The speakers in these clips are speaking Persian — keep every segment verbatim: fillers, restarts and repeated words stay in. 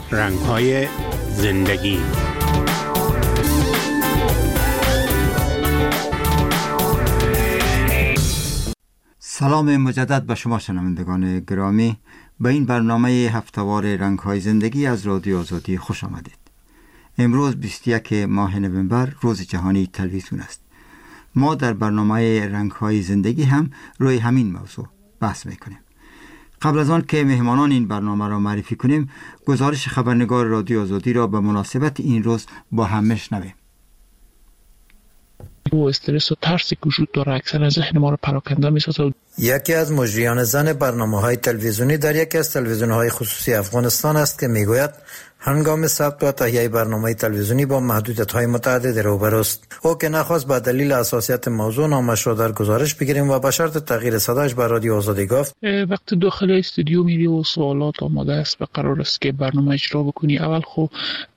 رنگ‌های زندگی. سلام مجدد به شما شنوندگان گرامی. به این برنامه هفته‌وار رنگ‌های زندگی از رادیو آزادی خوش آمدید. امروز بیست و یکم ماه نوامبر روز جهانی تلویزیون است. ما در برنامه رنگ‌های زندگی هم روی همین موضوع بحث میکنیم. قبل از آن که مهمانان این برنامه را معرفی کنیم، گزارش خبرنگار رادیو آزادی را به مناسبت این روز با هم میشنویم. و استرس و ترسی که وجود داره اکثر ذهن ما رو پراکنده می‌سازه. یکی از مجریان زن برنامه‌های تلویزیونی در یکی از تلویزیون‌های خصوصی افغانستان است که میگوید هنگام ثبت و تهیه برنامه تلویزیونی با محدودیت‌های متعدد روبروست. او که نخواست به دلیل حساسیت موضوع نامش را در گزارش بگیریم و به شرط تغییر صداش به رادیو آزادی گفت وقتی داخل استودیو میری و سوالات آماده است و قرار است که برنامه اجرا بکنی، اول خب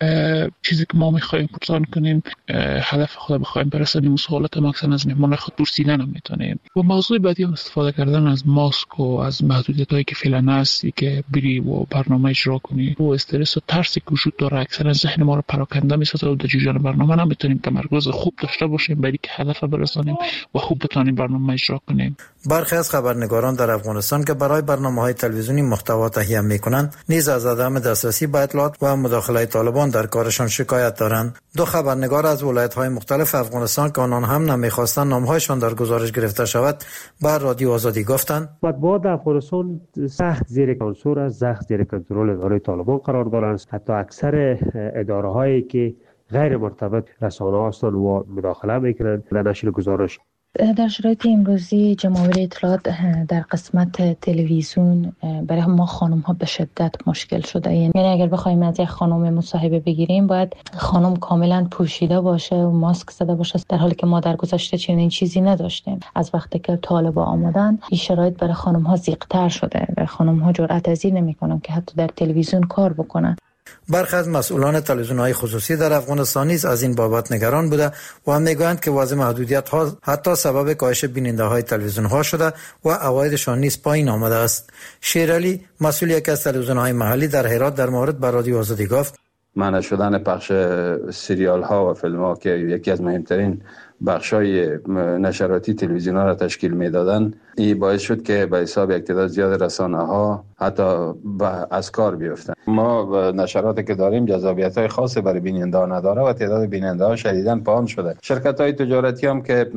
چیزی که ما می‌خوایم پرسان کنیم، هدف خود بخوایم برسونیم، سوالات ماکسن از مهمان خود پرسیدن هم میتونیم. و موضوع بعدی هم استفاده کردن از ماسک و از محدودیت‌هایی که فعلا هستی که بری و برنامه اجرا کنی. و استرس و ترسی که وجود داره اکثر ذهن ما رو پراکنده می‌سازه و در جریان برنامه نمیتونیم تمرکز خوب داشته باشیم برای که هدف برسونیم و خوب بتونیم برنامه اجرا کنیم. برخی از خبرنگاران در افغانستان که برای برنامه‌های تلویزیونی محتوا تهیه می‌کنند، نیز از عدم دسترسی به اطلاعات و مداخله طالبان در کارشان شکایت دارند. دو خبرنگار از ولایت‌های مختلف افغانستان که آنان هم نمی‌خواستند نام‌هایشان در گزارش گرفته شود، بر رادیو آزادی گفتند مطبوعات افغانستان سخت زیر سانسور است، سخت زیر کنترل اداره طالبان قرار دارند. حتی اکثر اداره‌هایی که غیر مرتبط رسانه‌ها هستند و مداخله می‌کنند در نشر گزارش. در شرایط امروزی جمهوری اطلاعات در قسمت تلویزیون برای ما خانم ها به شدت مشکل شده. یعنی اگر بخوایم از یک خانم مصاحبه بگیریم، باید خانم کاملا پوشیده باشه و ماسک زده باشه، در حالی که ما در گذشته چنین چیزی نداشتیم. از وقتی که طالبان آمدن، این شرایط برای خانم ها ضیق‌تر شده و خانم ها جرأت پذیر نمی‌کنن که حتی در تلویزیون کار بکنن. برخی از مسئولان تلویزیون‌های خصوصی در افغانستان نیز از این بابت نگران بوده و هم میگویند که وضع محدودیت‌ها حتی سبب کاهش بیننده‌های تلویزیون‌ها شده و عوایدشان نیز پایین آمده است. شیرعلی، مسئول یکی از تلویزیون‌های محلی در هرات، در مورد به رادیو آزادی گفت منع شدن پخش سریال‌ها و فیلم‌ها که یکی از مهمترین بخشای نشراتی تلویزیون‌ها را تشکیل می‌دادند، این باعث شد که به حساب یک تعداد زیاد رسانه‌ها حتی از کار بیفتند. ما نشراتی که داریم جذابیت‌های خاصی برای بیننده نداره و تعداد بیننده‌ها شدیداً پایین شده. شرکت‌های تجارتی هم که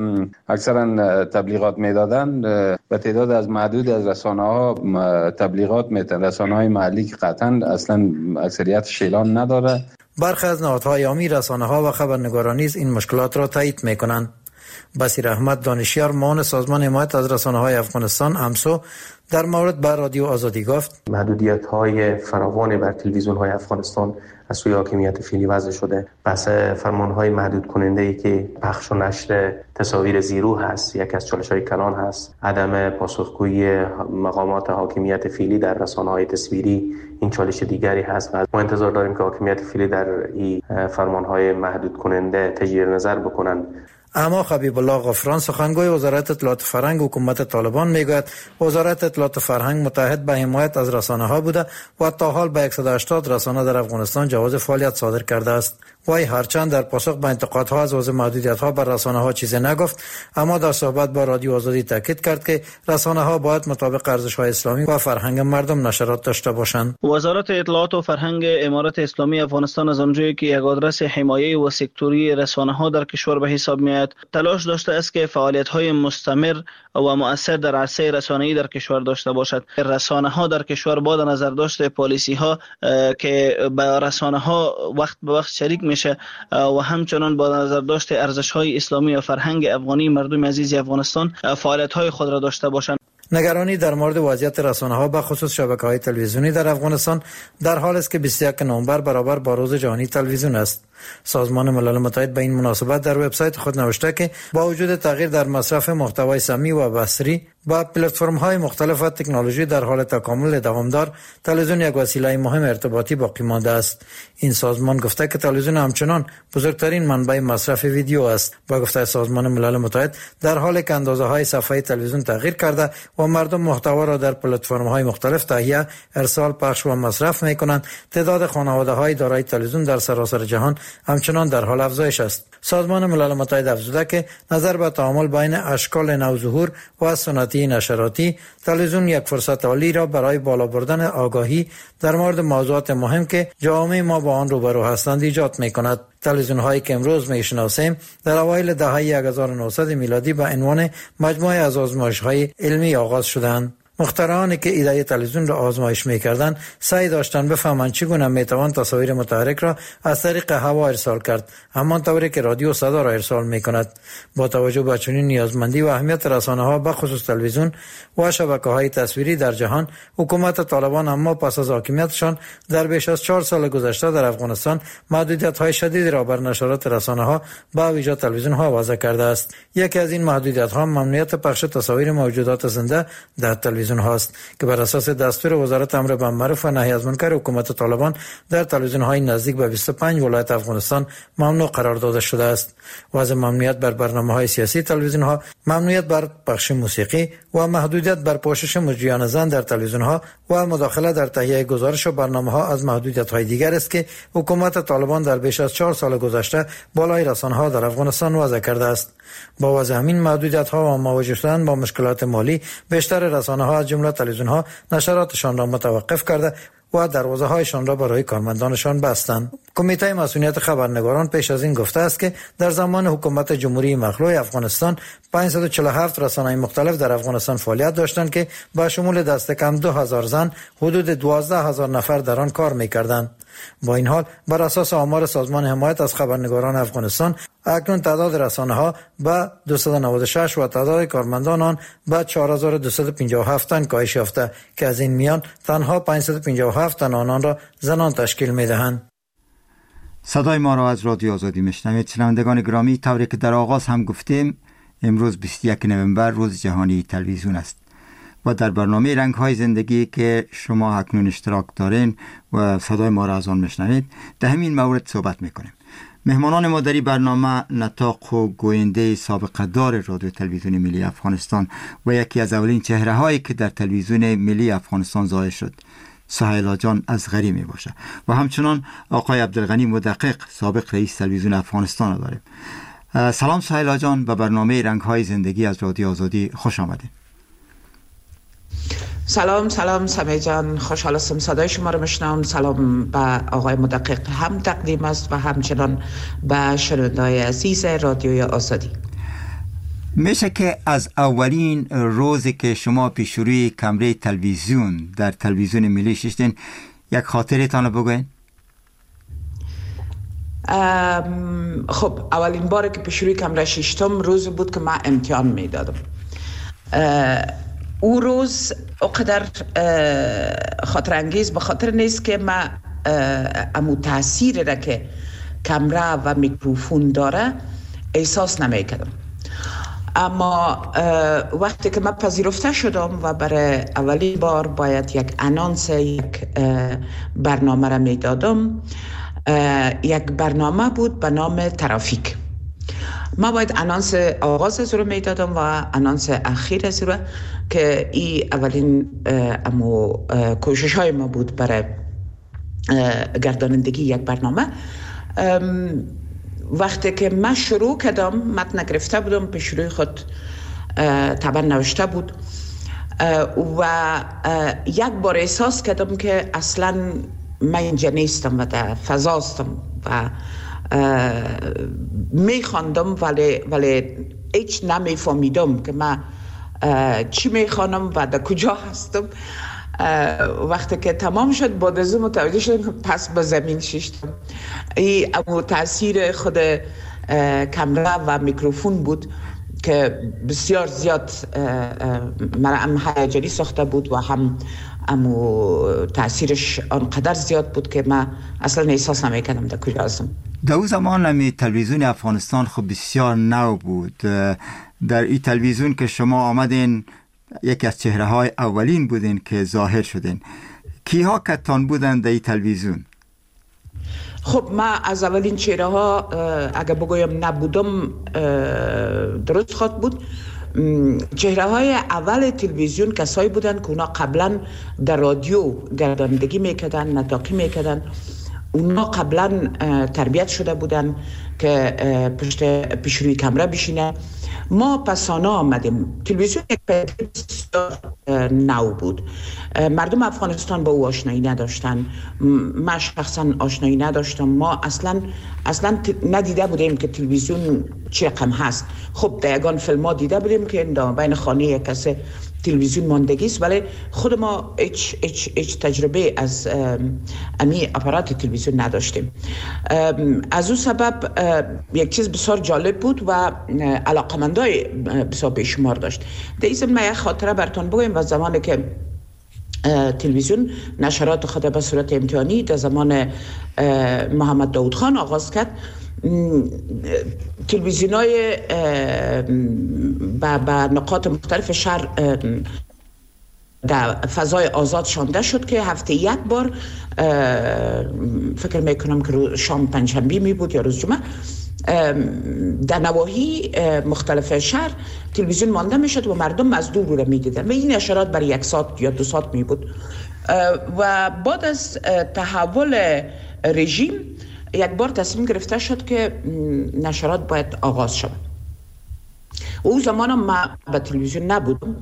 اکثراً تبلیغات می‌دادند، به تعداد از محدود از رسانه‌ها تبلیغات می‌دن. رسانه‌های محلی که قطعاً اصلاً اکثریت شیلان نداره. برخی از نهادهای عامی، رسانه‌ها و خبرنگاران نیز این مشکلات را تایید می‌کنند. بصیر احمد دانشیار، معاون سازمان حمایت از رسانه‌های افغانستان امسو، در مورد بر رادیو آزادی گفت محدودیت‌های فراوان بر تلویزیون‌های افغانستان از سوی حاکمیت فعلی وضع شده. بحث فرمان‌های محدود کننده‌ای که پخش و نشر تصاویر زیرو هست، یک از چالش‌های کلان هست. عدم پاسخگویی مقامات حاکمیت فعلی در رسانه‌های تصویری این چالش دیگری هست و ما انتظار داریم که حاکمیت فعلی در این فرمان‌های محدود کننده تجدید نظر بکنند. اما حبیب الله غفران، سخنگوی وزارت اطلاعات فرهنگ حکومت طالبان، میگوید وزارت اطلاعات فرهنگ متحد به حمایت از رسانه‌ها بوده و تا حال به صد و هشتاد رسانه در افغانستان جواز فعالیت صادر کرده است. وی هرچند در پاسخ به انتقادها از وضع محدودیت‌ها بر رسانه‌ها چیزی نگفت، اما در صحبت با رادیو آزادی تاکید کرد که رسانه‌ها باید مطابق ارزش‌های اسلامی و فرهنگ مردم نشرات داشته باشند. وزارت اطلاعات و فرهنگ امارات اسلامی افغانستان از آنجایی که یک آدرس حمایه و سکتوری رسانه‌ها در کشور به حساب می‌آید، تلاش داشته است که فعالیت‌های مستمر و مؤثر در عرصه رسانه‌ای در کشور داشته باشد. رسانه‌ها در کشور با در نظر داشته پالیسی‌ها که به رسانه‌ها وقت به وقت شریک میشه و همچنان با نظر داشته ارزش‌های اسلامی و فرهنگ افغانی مردم عزیز افغانستان فعالیت‌های خود را داشته باشند. نگرانی در مورد وضعیت رسانه‌ها به خصوص شبکه‌های تلویزیونی در افغانستان در حال است که بیست و یکم نوامبر برابر با روز جهانی تلویزیون است. سازمان ملل متحد به این مناسبت در وبسایت خود نوشته که با وجود تغییر در مصرف محتوای سمی و بصری با پلتفرم‌های مختلف و تکنولوژی در حال تکامل دوامدار، تلویزیون یک وسیله مهم ارتباطی باقی مانده است. این سازمان گفته که تلویزیون همچنان بزرگترین منبع مصرف ویدیو است. با گفته سازمان ملل متحد، در حالی که اندازه‌های صفحه تلویزیون تغییر کرده و مردم محتوا را در پلتفرم‌های مختلف تهیه، ارسال، پخش و مصرف می‌کنند، تعداد خانواده‌های دارای تلویزیون در سراسر جهان همچنان در حال افزایش است. سازمان ملل متحد افزوده که نظر به تعامل بین اشکال نوظهور و سنتی نشراتی، تلویزیون یک فرصت عالی را برای بالا بردن آگاهی در مورد موضوعات مهم که جامعه ما با آن روبرو هستند ایجاد می‌کند. تلویزیون هایی که امروز میشناسیم در اوایل دهه هزار و نهصد میلادی به عنوان مجموعه از آزمایش‌های علمی آغاز شدند. مخترعانی که ایده تلویزیون را آزمایش می‌کردند سعی داشتند بفهمند چگونه میتوان تصاویر متحرک را از طریق هوا ارسال کرد، همان طوری که رادیو صدا را ارسال می‌کند. با توجه به چنین نیازمندی و اهمیت رسانه‌ها به خصوص تلویزیون و شبکه‌های تصویری در جهان، حکومت طالبان اما پس از حاکمیتشان در بیش از چهار سال گذشته در افغانستان محدودیت‌های شدید را بر نشرات رسانه‌ها با ویژه تلویزیون‌ها وضع کرده است. یکی از این محدودیت‌ها ممنوعیت پخش تصاویر موجودات زنده در تلویزیون هاست که بر اساس دستور وزارت امر بالمعروف و نهی از منکر حکومت طالبان در تلویزیون‌های نزدیک به بیست و پنج ولایت افغانستان ممنوع قرار داده شده است. وضع ممنوعیت بر برنامه‌های سیاسی تلویزیون‌ها، ممنوعیت بر پخش موسیقی و محدودیت بر پوشش مجریان زن در تلویزیون‌ها و مداخله در تهیه گزارش و برنامه‌ها از محدودیت‌های دیگر است که حکومت طالبان در بیش از چهار سال گذشته بالای رسانه‌ها در افغانستان وضع کرده است. با وضع همین محدودیت‌ها و مواجه شدن با مشکلات مالی، بیشتر رسانه‌ها از جمله تلویزیون‌ها نشراتشان را متوقف کرده و دروازه‌هایشان را برای کارمندانشان بستند. کمیته مسئولیت خبرنگاران پیش از این گفته است که در زمان حکومت جمهوری مخلوع افغانستان پانصد و چهل و هفت رسانه‌های مختلف در افغانستان فعالیت داشتند که با شمول دست کم دو هزار زن حدود دوازده هزار نفر در آن کار می‌کردند. با این حال بر اساس آمار سازمان حمایت از خبرنگاران افغانستان، اکنون تعداد رسانه‌ها به دویست و نود و شش و تعداد کارمندان آن به چهار هزار و دویست و پنجاه و هفت تن کاهش یافته که از این میان تنها پانصد و پنجاه و هفت تن آنان را زنان تشکیل می‌دهند. صدای ما را از رادیو آزادی میشنوید. شنوندگان گرامی، طوری که در آغاز هم گفتیم، امروز بیست و یکم نوامبر روز جهانی تلویزیون است و در برنامه رنگ های زندگی که شما اکنون اشتراک دارین و صدای ما را از آن میشنوید، در همین مورد صحبت میکنیم. مهمانان ما در این برنامه نطاق و گوینده سابقه دار رادیو تلویزیون ملی افغانستان و یکی از اولین چهره هایی که در تلویزیون ملی افغانستان ظاهر شد، سهیلا جان اصغری می باشه و همچنان آقای عبدالغنی مدقق، سابق رئیس تلویزیون افغانستان را داریم. سلام سهیلا جان، به برنامه رنگ های زندگی از رادیو آزادی خوش آمدید. سلام سلام سمی جان، خوشحال هستم صدای شما رو میشنوم. سلام به آقای مدقق هم تقدیم است و همچنان به شنونده‌های عزیز رادیوی آزادی. میشه که از اولین روزی که شما پیش روی کمره تلویزیون در تلویزیون ملی شدین یک خاطرتان رو بگوین؟ خب اولین بار که پیش روی کمره ششتم روز بود که من امتحان میدادم. او روز اقدر خاطر انگیز به خاطر نیست که من امو تاثیر را که کمره و میکروفون داره احساس نمیکردم، اما وقتی که من پذیرفته شدم و برای اولین بار باید یک انانس یک برنامه را میدادم، یک برنامه بود به نام ترافیک. ما باید انانس آغاز از رو میدادم و انانس اخیر از رو که ای اولین امو کوشش های ما بود برای گردانندگی یک برنامه. وقتی که من شروع کردم، متن گرفته بودم، پیش روی خود طبعا نوشته بود و یک بار احساس کردم که اصلا من اینجا نیستم و در فضاستم و میخواندم ولی ولی هیچ نمیفهمیدم که من چی میخوانم و در کجا هستم. وقتی که تمام شد بعد از اون متوجه شدم پس به زمین ششتم. این امو تاثیر خود کامرا و میکروفون بود که بسیار زیاد مرا هم هیجانی ساخته بود و هم امو تاثیرش آنقدر زیاد بود که من اصلا احساس نمی‌کردم در کجا هستم. در اون زمان همی تلویزیون افغانستان خب بسیار نو بود. در این تلویزیون که شما آمدین یکی از چهره های اولین بودین که ظاهر شدین. کیها کتان بودن در این تلویزیون؟ خب من از اولین چهره ها اگر بگویم نبودم درست خواد بود. چهره های اول تلویزیون کسایی بودن که اونا قبلا در رادیو گردانندگی میکردن، نطاقی میکردن. اونا قبلا تربیت شده بودن که پشت پیش روی کامرا بشینن. ما پسانه آمدیم. تلویزیون یک پدیده بسیار نو بود. مردم افغانستان با او آشنایی نداشتن. من شخصا آشنایی نداشتم. ما اصلا اصلا ندیده بودیم که تلویزیون چه رقم هست. خب در یگان فیلم ها دیده بودیم که بین خانه یک کسی تلویزیون ماندگی است، ولی خود ما هیچ هیچ هیچ تجربه از امی اپارات تلویزیون نداشتیم. از اون سبب یک چیز بسیار جالب بود و علاقمندای بسیار بیشمار داشت. در این زمینه یک خاطره براتون بگویم. و زمانی که تلویزیون نشرات خود به صورت امتحانی در زمان محمد داود خان آغاز کرد، تلویزیون های به نقاط مختلف شهر در فضای آزاد شانده شد که هفته یک بار، فکر میکنم که شام پنجشنبه می بود یا روز جمعه، در نواحی مختلف شهر تلویزیون مانده می شد و مردم از دور رو می دیدن و این نشرات برای یک ساعت یا دو ساعت می بود. و بعد از تحول رژیم یک بار تصمیم گرفته شد که نشرات باید آغاز شد. او زمان من به تلویزیون نبودم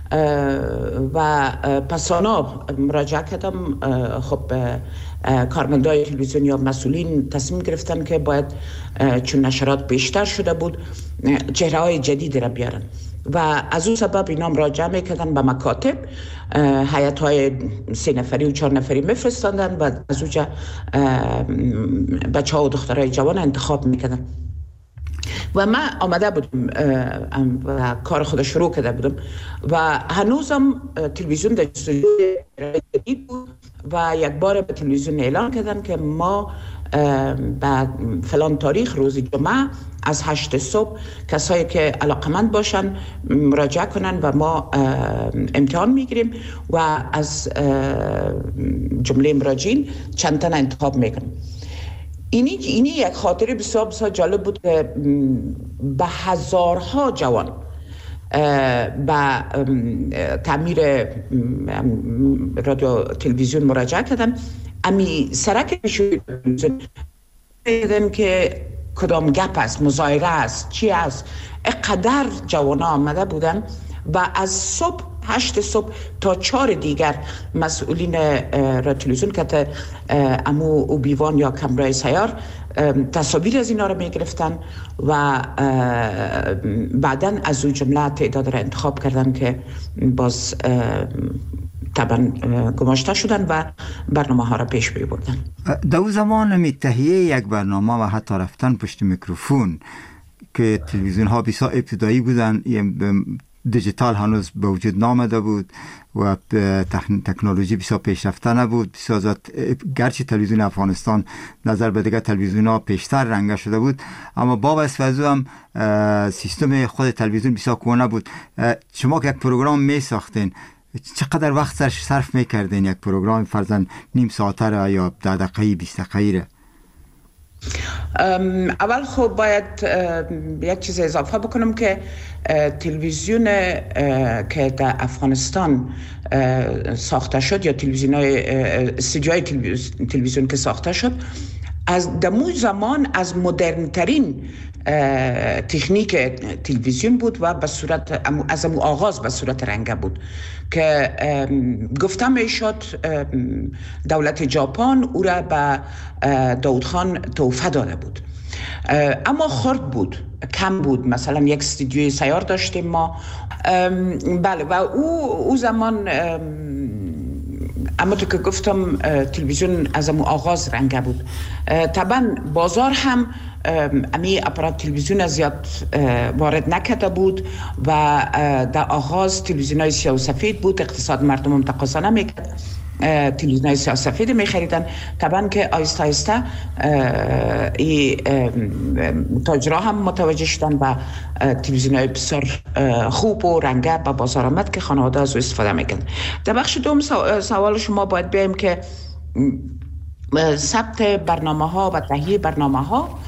و پسانا مراجعه کردم. خب کارمندای تلویزیون یا مسئولین تصمیم گرفتن که باید چون نشرات بیشتر شده بود چهره های جدید را بیارن و از اون سبب اینا مراجعه میکردن به مکاتب، هیئت های سه نفری و چهار نفری میفرستاندن و از اونجا بچه ها و دخترای جوان انتخاب میکردن. و من آمده بودم و کار خود شروع کرده بودم و هنوزم تلویزیون در استودیو جدید بود و یک بار به تلویزیون اعلان کردن که ما بعد فلان تاریخ روز جمعه از هشت صبح کسایی که علاقمند باشن مراجعه کنن و ما امتحان میگیریم و از جمله مراجعین چند تن انتخاب میکنیم. اینی اینی یک خاطره بسیار بسیار جالب بود که به هزارها جوان به تعمیر رادیو تلویزیون مراجعه کردن. امی سرک تلویزیون دیدن که کدام گپ است، مظاهره است، چی است. اقدر جوان آمده بودن و از صبح هشت صبح تا چهار دیگر مسئولین رادیو تلویزیون که امو او بیوان یا کامرای سیار تصاویر از اینا رو می گرفتن و بعداً از اون جمله تعداد را انتخاب کردن که باز طبعا گماشته شدن و برنامه ها را پیش بردن. در اون زمان می تهیه یک برنامه و حتی رفتن پشت میکروفون که تلویزیون ها بسیار ابتدایی بودن، دیجیتال هنوز به وجود نامده بود و تکنولوژی بسیار پیشرفته نبود. بسیار زیاد گرچه تلویزیون افغانستان نظر به دیگر تلویزیون ها پیشتر رنگه شده بود، اما با وسوزو هم سیستم خود تلویزیون بسیار کهنه بود. شما که یک پروگرام می ساختین چقدر وقت صرف می کردین یک پروگرام فرضاً نیم ساعته را یا ده دقیقه بیست دقیقه؟ اول خب باید یک چیز اضافه بکنم که تلویزیون که در افغانستان ساخته شد یا تلویزیون های استودیوهای تلویزیون که ساخته شد از دمو زمان از مدرن ترین تکنیک تلویزیون بود و به صورت از امو آغاز به صورت رنگه بود که گفتم میشد دولت ژاپن او را به داود خان تحفه داده بود، اما خرد بود، کم بود. مثلا یک استودیوی سیار داشتیم ما، بله، و او او زمان اما تو که گفتم تلویزیون از امو آغاز رنگه بود. طبعا بازار هم امی اپرات تلویزیون زیاد وارد نکرده بود و در آغاز تلویزیون های سیاه و سفید بود، اقتصاد مردم هم تقاضا نمیکرد تلویزیون های سیاه و سفید می خریدن. طبعا که آیسته آیسته تاجرها هم متوجه شدن و تلویزیون های بسیار خوب و رنگه به بازار آمد که خانواده از او استفاده میکرد. در بخش دوم سوال شما باید بیایم که ثبت برنامه ها و تهیه برنامه ها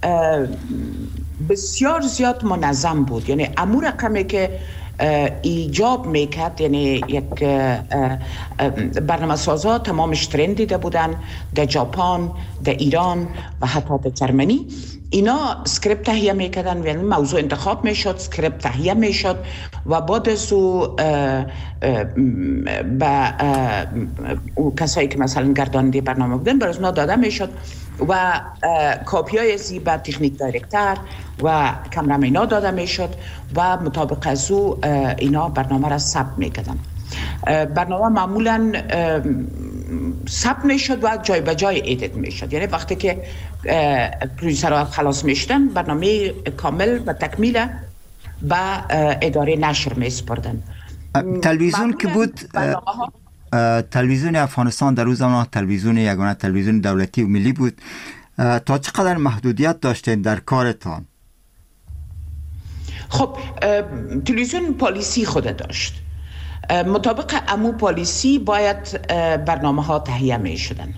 بسیار زیاد منظم بود. یعنی امور رقمی که ایجاب میکرد، یعنی یک برنامه سازا تمامش ترند دیده بودن در ژاپن، در ایران و حتی در جرمنی. اینا اسکریپت تهیه میکردن، یعنی موضوع انتخاب میشد، اسکریپت تهیه میشد و بعد از او به کسایی که مثلا گرداننده برنامه بودن برای اونا داده میشد و کاپی های زیبا تکنیک دایرکتر و کامرامنا داده میشد و مطابق از او اینا برنامه را ثبت میکردن. برنامه معمولا ثبت میشد و جای به جای ادیت میشد. یعنی وقتی که پرودوسرها خلاص میشدن برنامه کامل و تکمیل به اداره نشر میسپردن. تلویزیون که بود، تلویزیون افغانستان در روز زمان تلویزیون یگانه تلویزیون دولتی و ملی بود. تا چقدر محدودیت داشتین در کارتان؟ خب تلویزیون پالیسی خود داشت. مطابق امو پالیسی باید برنامه ها تهیه می شدن.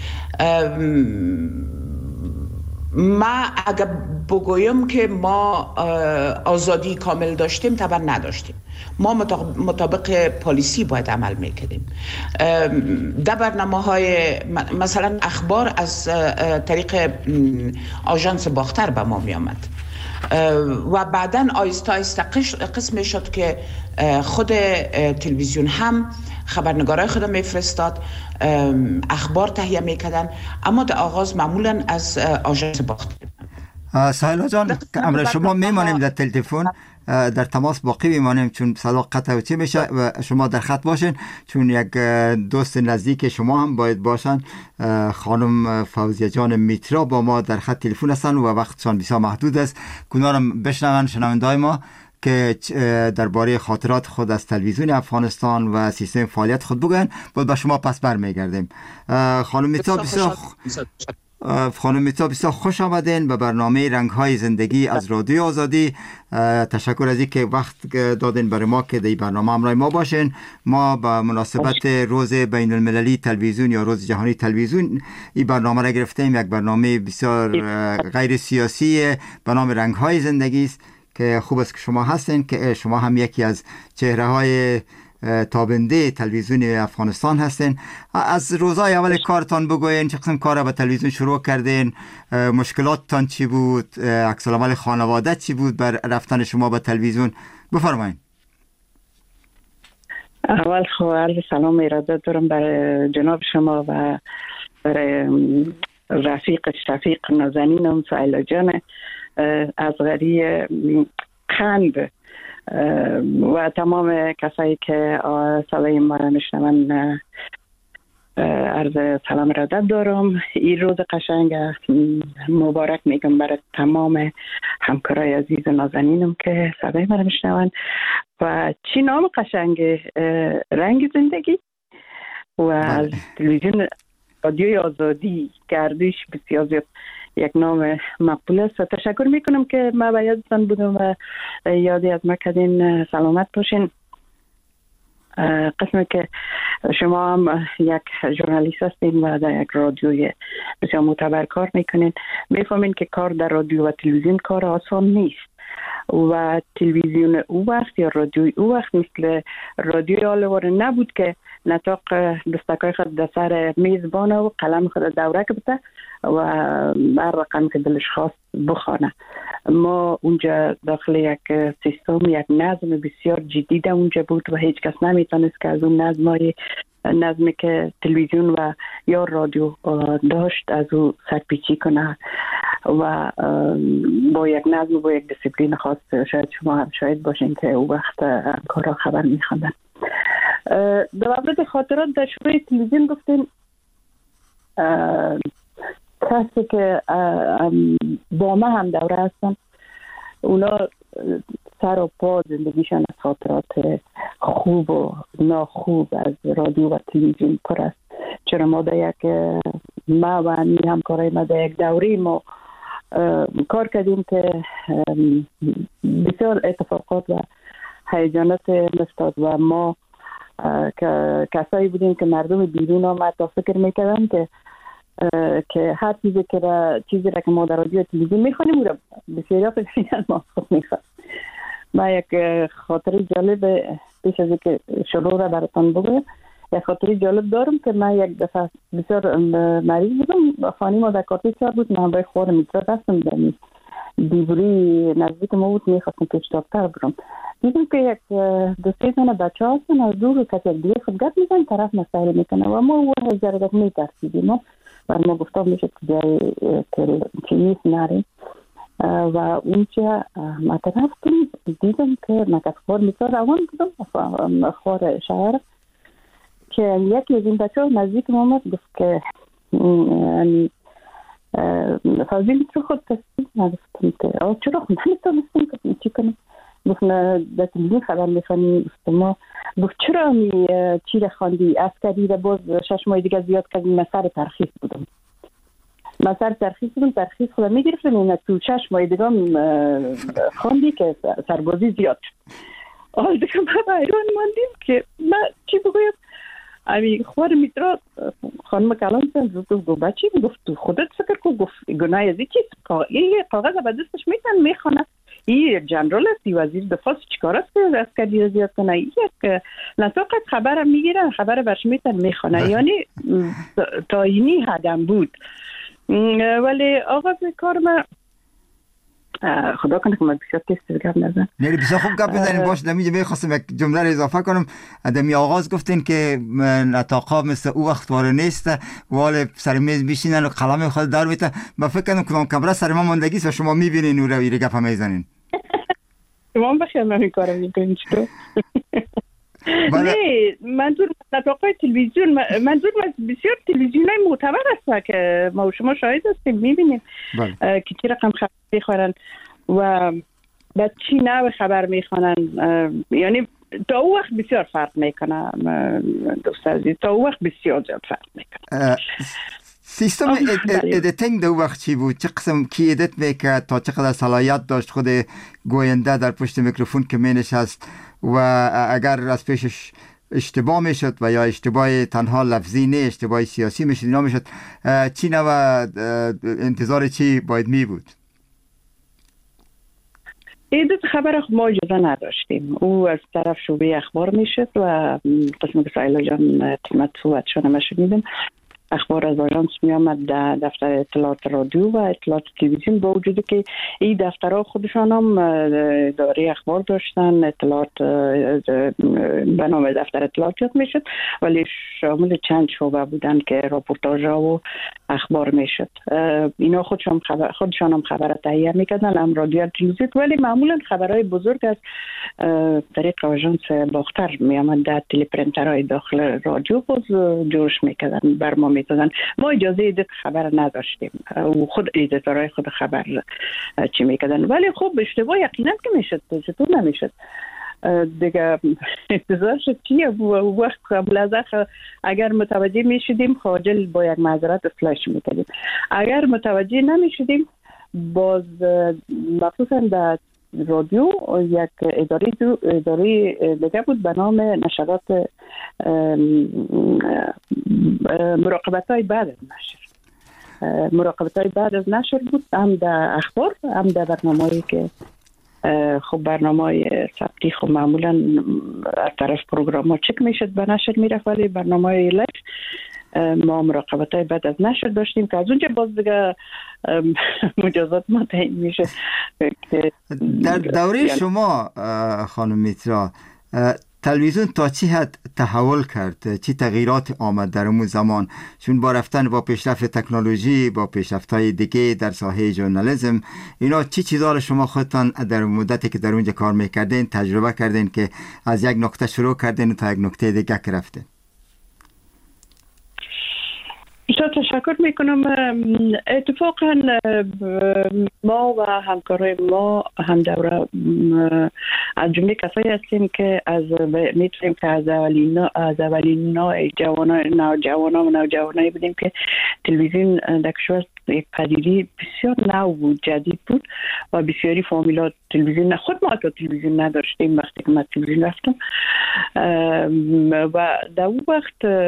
ما اگر بگویم که ما آزادی کامل داشتیم، طبعا نداشتیم. ما مطابق پالیسی باید عمل میکردیم. در برنامه های مثلا اخبار از طریق آژانس باختر به ما می آمد و بعداً آیسته آیسته قسم شد که خود تلویزیون هم خبرنگارای خود میفرستاد، اخبار تهیه میکردن، اما در آغاز معمولا از آژانس باختر. سهیلا جان، امر شما میمانیم در تلفن، در تماس باقی میمانیم چون صدا قطع و چی میشه و شما در خط باشین چون یک دوست نزدیک شما هم باید باشن. خانم فوزیه جان میترا با ما در خط تلفن هستن و وقتشان بسیار محدود است. کنارم بشنون شنوندای ما که درباره خاطرات خود از تلویزیون افغانستان و سیستم فعالیت خود بگن. باید به شما پس برمیگردیم. خانم میترا بسیار خانم میترا بسیار خوش آمدین به برنامه رنگ‌های زندگی از رادیو آزادی. تشکر از اینکه وقت دادین برای ما که در برنامه همراه ما باشین. ما به مناسبت روز بین المللی تلویزیون یا روز جهانی تلویزیون این برنامه را گرفتیم. یک برنامه بسیار غیر سیاسی به نام رنگ‌های زندگی است که خوب است که شما هستین، که شما هم یکی از چهره‌های تابنده تلویزیون افغانستان هستین. از روزهای اول کارتان بگوین، چه قسم کار به تلویزیون شروع کردین، مشکلاتتان چی بود، عکس العمل خانواده چی بود بر رفتن شما به تلویزیون؟ بفرمایید. اول خب عرض سلام ارادت دارم برای جناب شما و برای رفیق شفیق نازنینم سهیلا جان از غری قند و تمام کسایی که صدای ما را میشنون عرض سلام ارادت دارم. این روز قشنگ مبارک میگم برای تمام همکارای عزیز نازنینم که صدای ما را میشنون. و چی نام قشنگ؟ رنگ زندگی و از تلویزیون رادیوی آزادی گردش بسیار زیاد یک نام مقبول است. تشکر میکنم که ما به یادتان بودم و یادی از ما کردین. سلامت باشین. قسمی که شما هم یک ژورنالیست هستین و در یک رادیوی بسیار معتبر کار میکنین، میفهمین که کار در رادیو و تلویزیون کار آسان نیست و تلویزیون او وقت یا رادیوی او وقت مثل رادیوی آلواره نبود که نطاق دستکای خود در سر میزبانه و قلم خود دوره کبته و هر رقم که دلش خواست بخوانه. ما اونجا داخل یک سیستم، یک نظم بسیار جدی در اونجا بود و هیچ کس نمیتونست که از اون نظمای نظمی که تلویزیون و یا رادیو داشت از او سرپیچی کنه و با یک نظم و با یک دیسیپلین خاص. شاید شما هم شاید باشین که او وقت کارا خبر میخوندن. در مورد خاطرات در شروع تلویزیون گفتین کسی که با ما هم دوره هستن اونا سر و پا زندگیشان از خاطرات خوب و ناخوب از رادیو و تلویزیون پر است. چرا ما در یک ما و امی همکارای ما در یک دوره ما کار کردیم که بسیار اتفاقات و هیجانات نستاد و ما کسایی بودیم که مردم بیرون آمد تا فکر میکردن که که هر چیزی که را چیزی را که ما در رادیو تلویزیون میخوانیم او را بسیار فکر ما خوب میخواد. ما یک خاطره جالب پیش از اینکه شروع را براتون بگویم، یک خاطره جالب دارم که من یک دفعه بسیار مریض بودم، خانه ما در کارتی چهار بود، من برای خوار میترا دستم دارم دیوری نزدیک ما بود، میخواستم پیش دکتر برم. دیدم که یک دو سه تانه بچه هستن از دور کسی یک دیگه خود گپ میزن طرف مسئله میکنه و ما او هزارگت میترسیدیم و ما گفتم میشه که جای چینیس نریم و اونجا ما رفتم دیدم که من از خوار میترا روان بودم خوار شهر که یکی از این بچه ها نزدیک ما آمد گفت که فوزی میترا خود تستیم. من گفتم که آه چرا خود نمیتونستیم که چی کنم؟ گفت نه در تلویزیون خبر میخوانی. گفت ما گفت چرا می چی را خواندی؟ عسکری را باز شش ماه دیگه زیاد کردیم. من سر ترخیص بودم من سر ترخیص بودم ترخیص خودم میگرفتم این تو شش ماه دیگه خواندی که سربازی زیاد شد. آه دیگه ما حیران ماندیم که من چی بگویم. امی خوار میترا خانم کلان سن گفت بچی گفت تو خودت فکر کو. گفت گناه ازی چیست؟ این کاغذ به دستش میتن میخونه این جنرال است، وزیر دفاع چیکار است که عسکری زیاد کنه؟ یک نطاقت خبرم میگیرن خبر برش میتن میخونه. یعنی تا اینی حدم بود. ولی آغاز کار من خدا کنه که من بسیار تست گپ نزن. نه بسیار خوب گپ بزنین. باش نمیجه میخواستم یک جمله رو اضافه کنم. دمی آغاز گفتین که نطاقا مثل او وقت واره نیست ولی سر میز میشینن و قلم خود در میتن. من فکر کنم که کامرا سر ما ماندگی است و شما میبینین او رو ایره گپ میزنین. شما بخیر من این کارو میکنین چطور؟ نه منظور نطاقای تلویزیون منظور بسیار تلویزیون های معتبر است که ما و شما شاهد هستیم میبینیم که چی رقم خبر میخوانن و بعد چی نوع خبر میخوانن. یعنی تا او وقت بسیار فرق میکنه دوست عزیز، تا او وقت بسیار زیاد فرق میکنه. سیستم ادیتینگ دو وقت چی بود؟ چه قسم کی ادیت میکرد؟ تا چقدر صلاحیت داشت خود گوینده در پشت میکروفون که مینشست و اگر از پیشش اشتباه میشد و یا اشتباه تنها لفظی نه اشتباه سیاسی میشد اینا میشد چی نوع انتظار چی باید می بود؟ ادیت خبر ما اجازه نداشتیم. او از طرف شعبه اخبار میشد و قسم که سایلا جان قیمت صحبتشان ما شنیدیم. اخبار از آژانس می آمد در دفتر اطلاعات رادیو و اطلاعات تلویزیون، با وجودی که این دفترها خودشان هم اداره اخبار داشتن، اطلاعات به نام دفتر اطلاعات میشد ولی شامل چند شعبه بودن که راپورتاژ و اخبار میشد. اینا خودشان خبر خودشان هم خبر تهیه میکردن هم رادیو تلویزیون، ولی معمولا خبرهای بزرگ از طریق آژانس باختر می آمد در تلی پرینترهای داخل رادیو باز جوش میکردن بر ما میدادن. ما اجازه ادیت خبر نداشتیم و خود ادیتورهای خود خبر چی میکردن. ولی خب اشتباه یقینا که میشد، چطور نمیشد دیگه. انتظار شد چیه وقت قبل از اگر متوجه میشدیم خاجل با یک معذرت اصلاحش میکردیم، اگر متوجه نمیشدیم باز مخصوصا در رادیو یک اداره اداره دیگه بود به نام نشرات مراقبت های بعد از نشر. مراقبت های بعد از نشر بود، هم در اخبار هم در برنامه‌ای که خب برنامه ثبتی خب معمولا از طرف پروگرام ها چک میشد به نشر میرفت، ولی برنامه های لایف ما مراقبت های بعد از نشر داشتیم که از اونجا باز دیگه مجازات ما تعیین میشه. در دوره شما خانم میترا تلویزیون تا چی حد تحول کرد، چی تغییرات آمد در اون زمان؟ چون با رفتن با پیشرفت تکنولوژی، با پیشرفت‌های دیگه در ساحه ژورنالیسم، اینا چی چیزا رو شما خودتان در مدتی که در اونجا کار میکردین تجربه کردین که از یک نقطه شروع کردین تا یک نقطه دیگه که رفتین؟ تشکر میکنم. اتفاقا ما و همکارای ما هم دوره از جمله کسایی هستیم که از میتونیم که از اولین از اولین نوع جوانان نوجوانان و نوجوانایی بودیم که تلویزیون در کشور یک پدیده بسیار نو بود، جدید بود و بسیاری فامیلات تلویزیون، خود ما تا تلویزیون نداشتیم وقتی که من تلویزیون رفتم و در اون وقت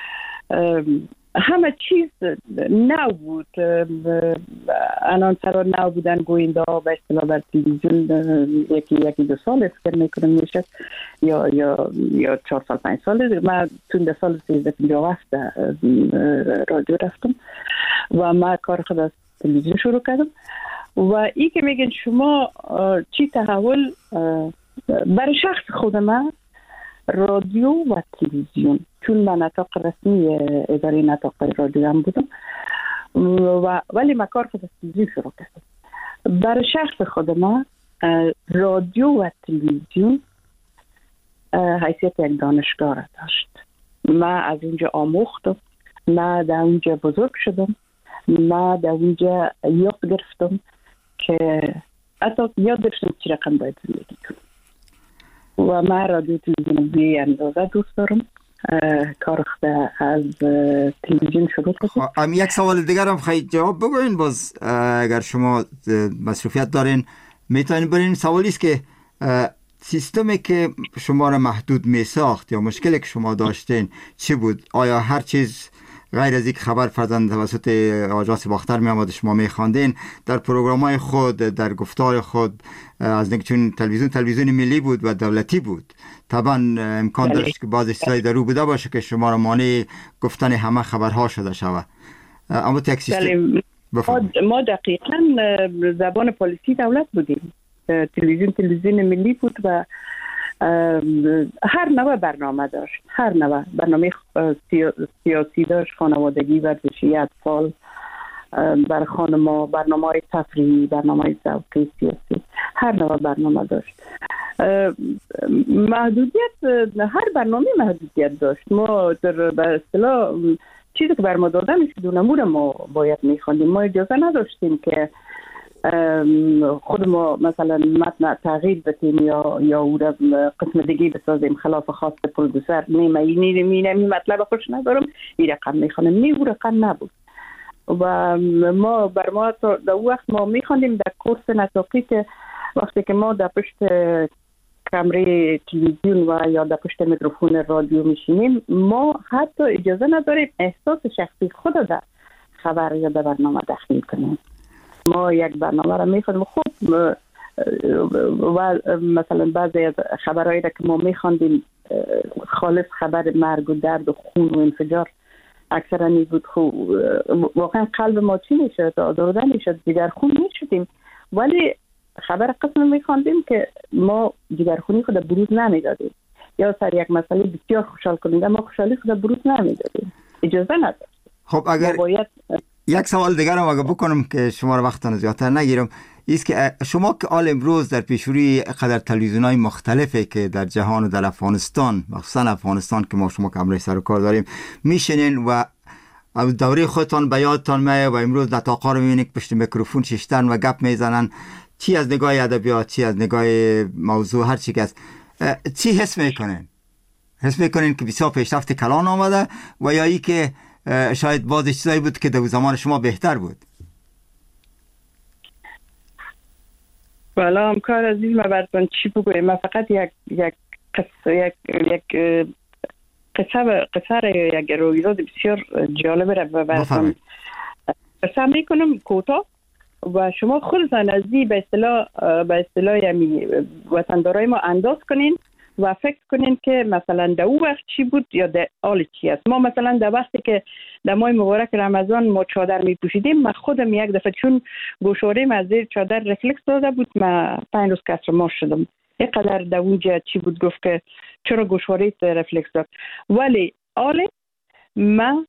همه چیز نو بود. انانسرها نو بودن، گوینده ها به اصطلاح بر تلویزیون یکی یکی دو سال اسکر میکنم میشد یا یا یا چهار سال پنج سال. من تون ده سال سیزده پنجاه و هفت رادیو رفتم و من کار خود از تلویزیون شروع کردم. و این که میگن شما چی تحول، برای شخص خود من رادیو و تلویزیون، چون من نطاق رسمی اداره نطاق رادیو هم بودم و ولی من کار خود از تلویزیون شروع کردم. برای شخص خود من رادیو و تلویزیون حیثیت یک دانشگاه را داشت. من از اونجا آموختم، من در اونجا بزرگ شدم، من در اونجا یاد گرفتم که حتی یاد گرفتم چی رقم باید زندگی کنم. و من رادیو تلویزیون بی اندازه دوست دارم. کار خدا از تلویزیون شروع کردم. ام یک سوال دیگر هم خواهید جواب بگوین، باز اگر شما مصروفیت دارین میتونین برین. سوالی است که سیستمی که شما را محدود می ساخت یا مشکلی که شما داشتین چی بود؟ آیا هر چیز غیر از یک خبر فرزند توسط آژانس باختر می آمد شما می خواندین در پروگرام‌های خود، در گفتار خود، از اینکه چون تلویزیون تلویزیون ملی بود و دولتی بود طبعا امکان داشت که بعضی چیزای در رو بوده باشه که شما را مانع گفتن همه خبرها شده شود. اما یک سیستم ما دقیقاً زبان پالیسی دولت بودیم. تلویزیون تلویزیون ملی بود و هر نوع برنامه داشت، هر نوع برنامه سیاسی داشت، خانوادگی، ورزشی، اطفال، بر خانما، برنامه های تفریحی، برنامه های ذوقی، سیاسی، هر نوع برنامه داشت. محدودیت، هر برنامه محدودیت داشت. ما در به اصطلاح چیزی که بر ما داده میشه دونمون ما باید میخواندیم. ما اجازه نداشتیم که خود ما مثلا متن تغییر بدیم یا یا او را قسم دیگه بسازیم خلاف خواست پرودوسر. نیم اینی نمی مطلب خوش ندارم این رقم میخوانم، نی او رقم نبود. و ما بر ما در وقت ما میخواندیم در کورس نطاقی که وقتی که ما در پشت کامره تلویزیون و یا در پشت میکروفون رادیو میشینیم، ما حتی اجازه نداریم احساس شخصی خود در خبر یا در برنامه داخل کنیم. ما یک برنامه را میخواندیم خوب و مثلا بعضی از خبرهایی را که ما میخواندیم خالص خبر مرگ و درد و خون و انفجار اکثرا می بود. خوب واقعا قلب ما چی میشد، آزرده میشد، جگرخون میشدیم. ولی خبر قسم میخواندیم که ما جگرخونی خود بروز نمیدادیم یا سر یک مسئله بسیار خوشحال کننده ما خوشحالی خود بروز نمیدادیم، اجازه نداشتیم. خب اگر باید یک سوال دیگر هم اگر بکنم که شما رو وقتان زیادتر نگیرم، ایست که شما که آل امروز در پیشروی قدر تلویزیون‌های مختلفی که در جهان و در افغانستان، مخصوصا افغانستان که ما شما کمره سر و کار داریم میشنین و دوره خودتان به یادتان میاد و امروز نطاقا رو میبینید پشت میکروفون شیشتن و گپ میزنن، چی از نگاه ادبیات، چی از نگاه موضوع، هر چی که است، چی حس میکنین؟ حس میکنین که بسیار پیشرفت کلان آمده و یا ای که شاید بعضی چیزایی بود که در زمان شما بهتر بود؟ والا همکار عزیز، من براتون چی بگویم؟ من فقط یک یک قصه یک یک قصه قصه یک رویداد بسیار جالب را براتون قصه میکنم کوتاه و شما خودتان از این به اصطلاح به اصطلاح یعنی وطندارای ما انداز کنین و فکر کنین که مثلا در اون وقت چی بود یا در حال چی است. ما مثلا در وقتی که در ماه مبارک رمضان ما چادر می پوشیدیم، من خودم یک دفعه چون گوشواریم از زیر چادر رفلکس داده بود، من پنج روز کسر ماش شدم. اینقدر در اونجا چی بود گفت که چرا گوشواره رفلکس داد. ولی آله ما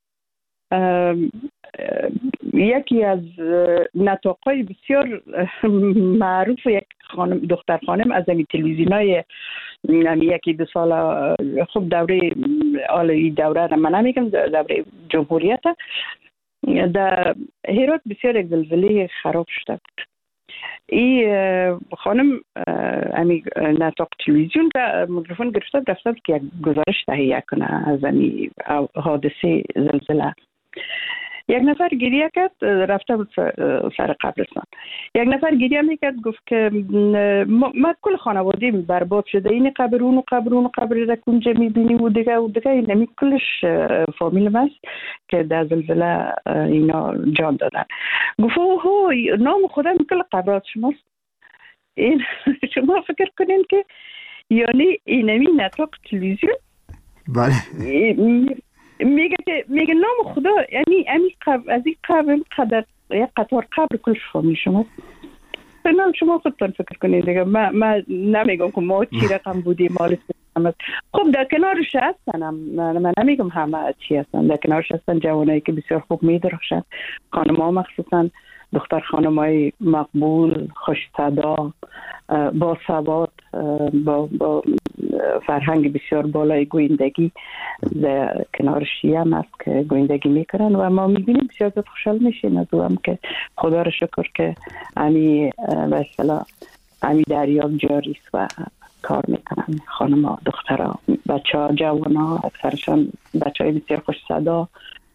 یکی از نطاقای بسیار معروف یک خانم دختر خانم از این تلویزیونای یکی دو سال خب دوره آلی دوره را من نمیگم دوره جمهوریت در هرات بسیار یک زلزله خراب شده بود. این خانم امی نطاق تلویزیون را میکروفون گرفته رفته بود که یک گزارش تهیه کنه از این حادثه زلزله. یک نفر گریه کرد رفته بود سر قبرستان. یک نفر گریه میکرد گفت که ما کل خانواده برباد شده، این قبر اون و قبر اون و قبر را کنجا میبینیم و دیگه و دیگه اینمی کلش فامیل ماست که در زلزله اینا جان دادن. گفت اوه نام خدا کل قبرات شماست. این شما فکر کنین که یعنی اینمی نطاق تلویزیون بله میگه که میگه نام خدا یعنی امی قبر از این قبر قدر یک قطار قبر کلش فامیل شما. نام شما خودتان فکر کنید دیگه. ما ما نمیگم که ما چی رقم بودیم مال خب در کنارش هستن. من نمیگم همه چی هستن، در کنارش هستن جوانایی که بسیار خوب میدرخشن، خانم‌ها مخصوصا دختر خانم‌های مقبول، خوش صدا، با ثبات، با, با فرهنگ بسیار بالای گویندگی در کنارش هم است که گویندگی میکنن و ما میبینیم بسیار زیاد خوشحال میشیم از او هم که خدا رو شکر که امی به اصطلاح امی دریاب جاری است و کار میکنن. خانم ها، دختر ها، بچه ها، جوان ها، اکثرشان بچه های بسیار خوش صدا.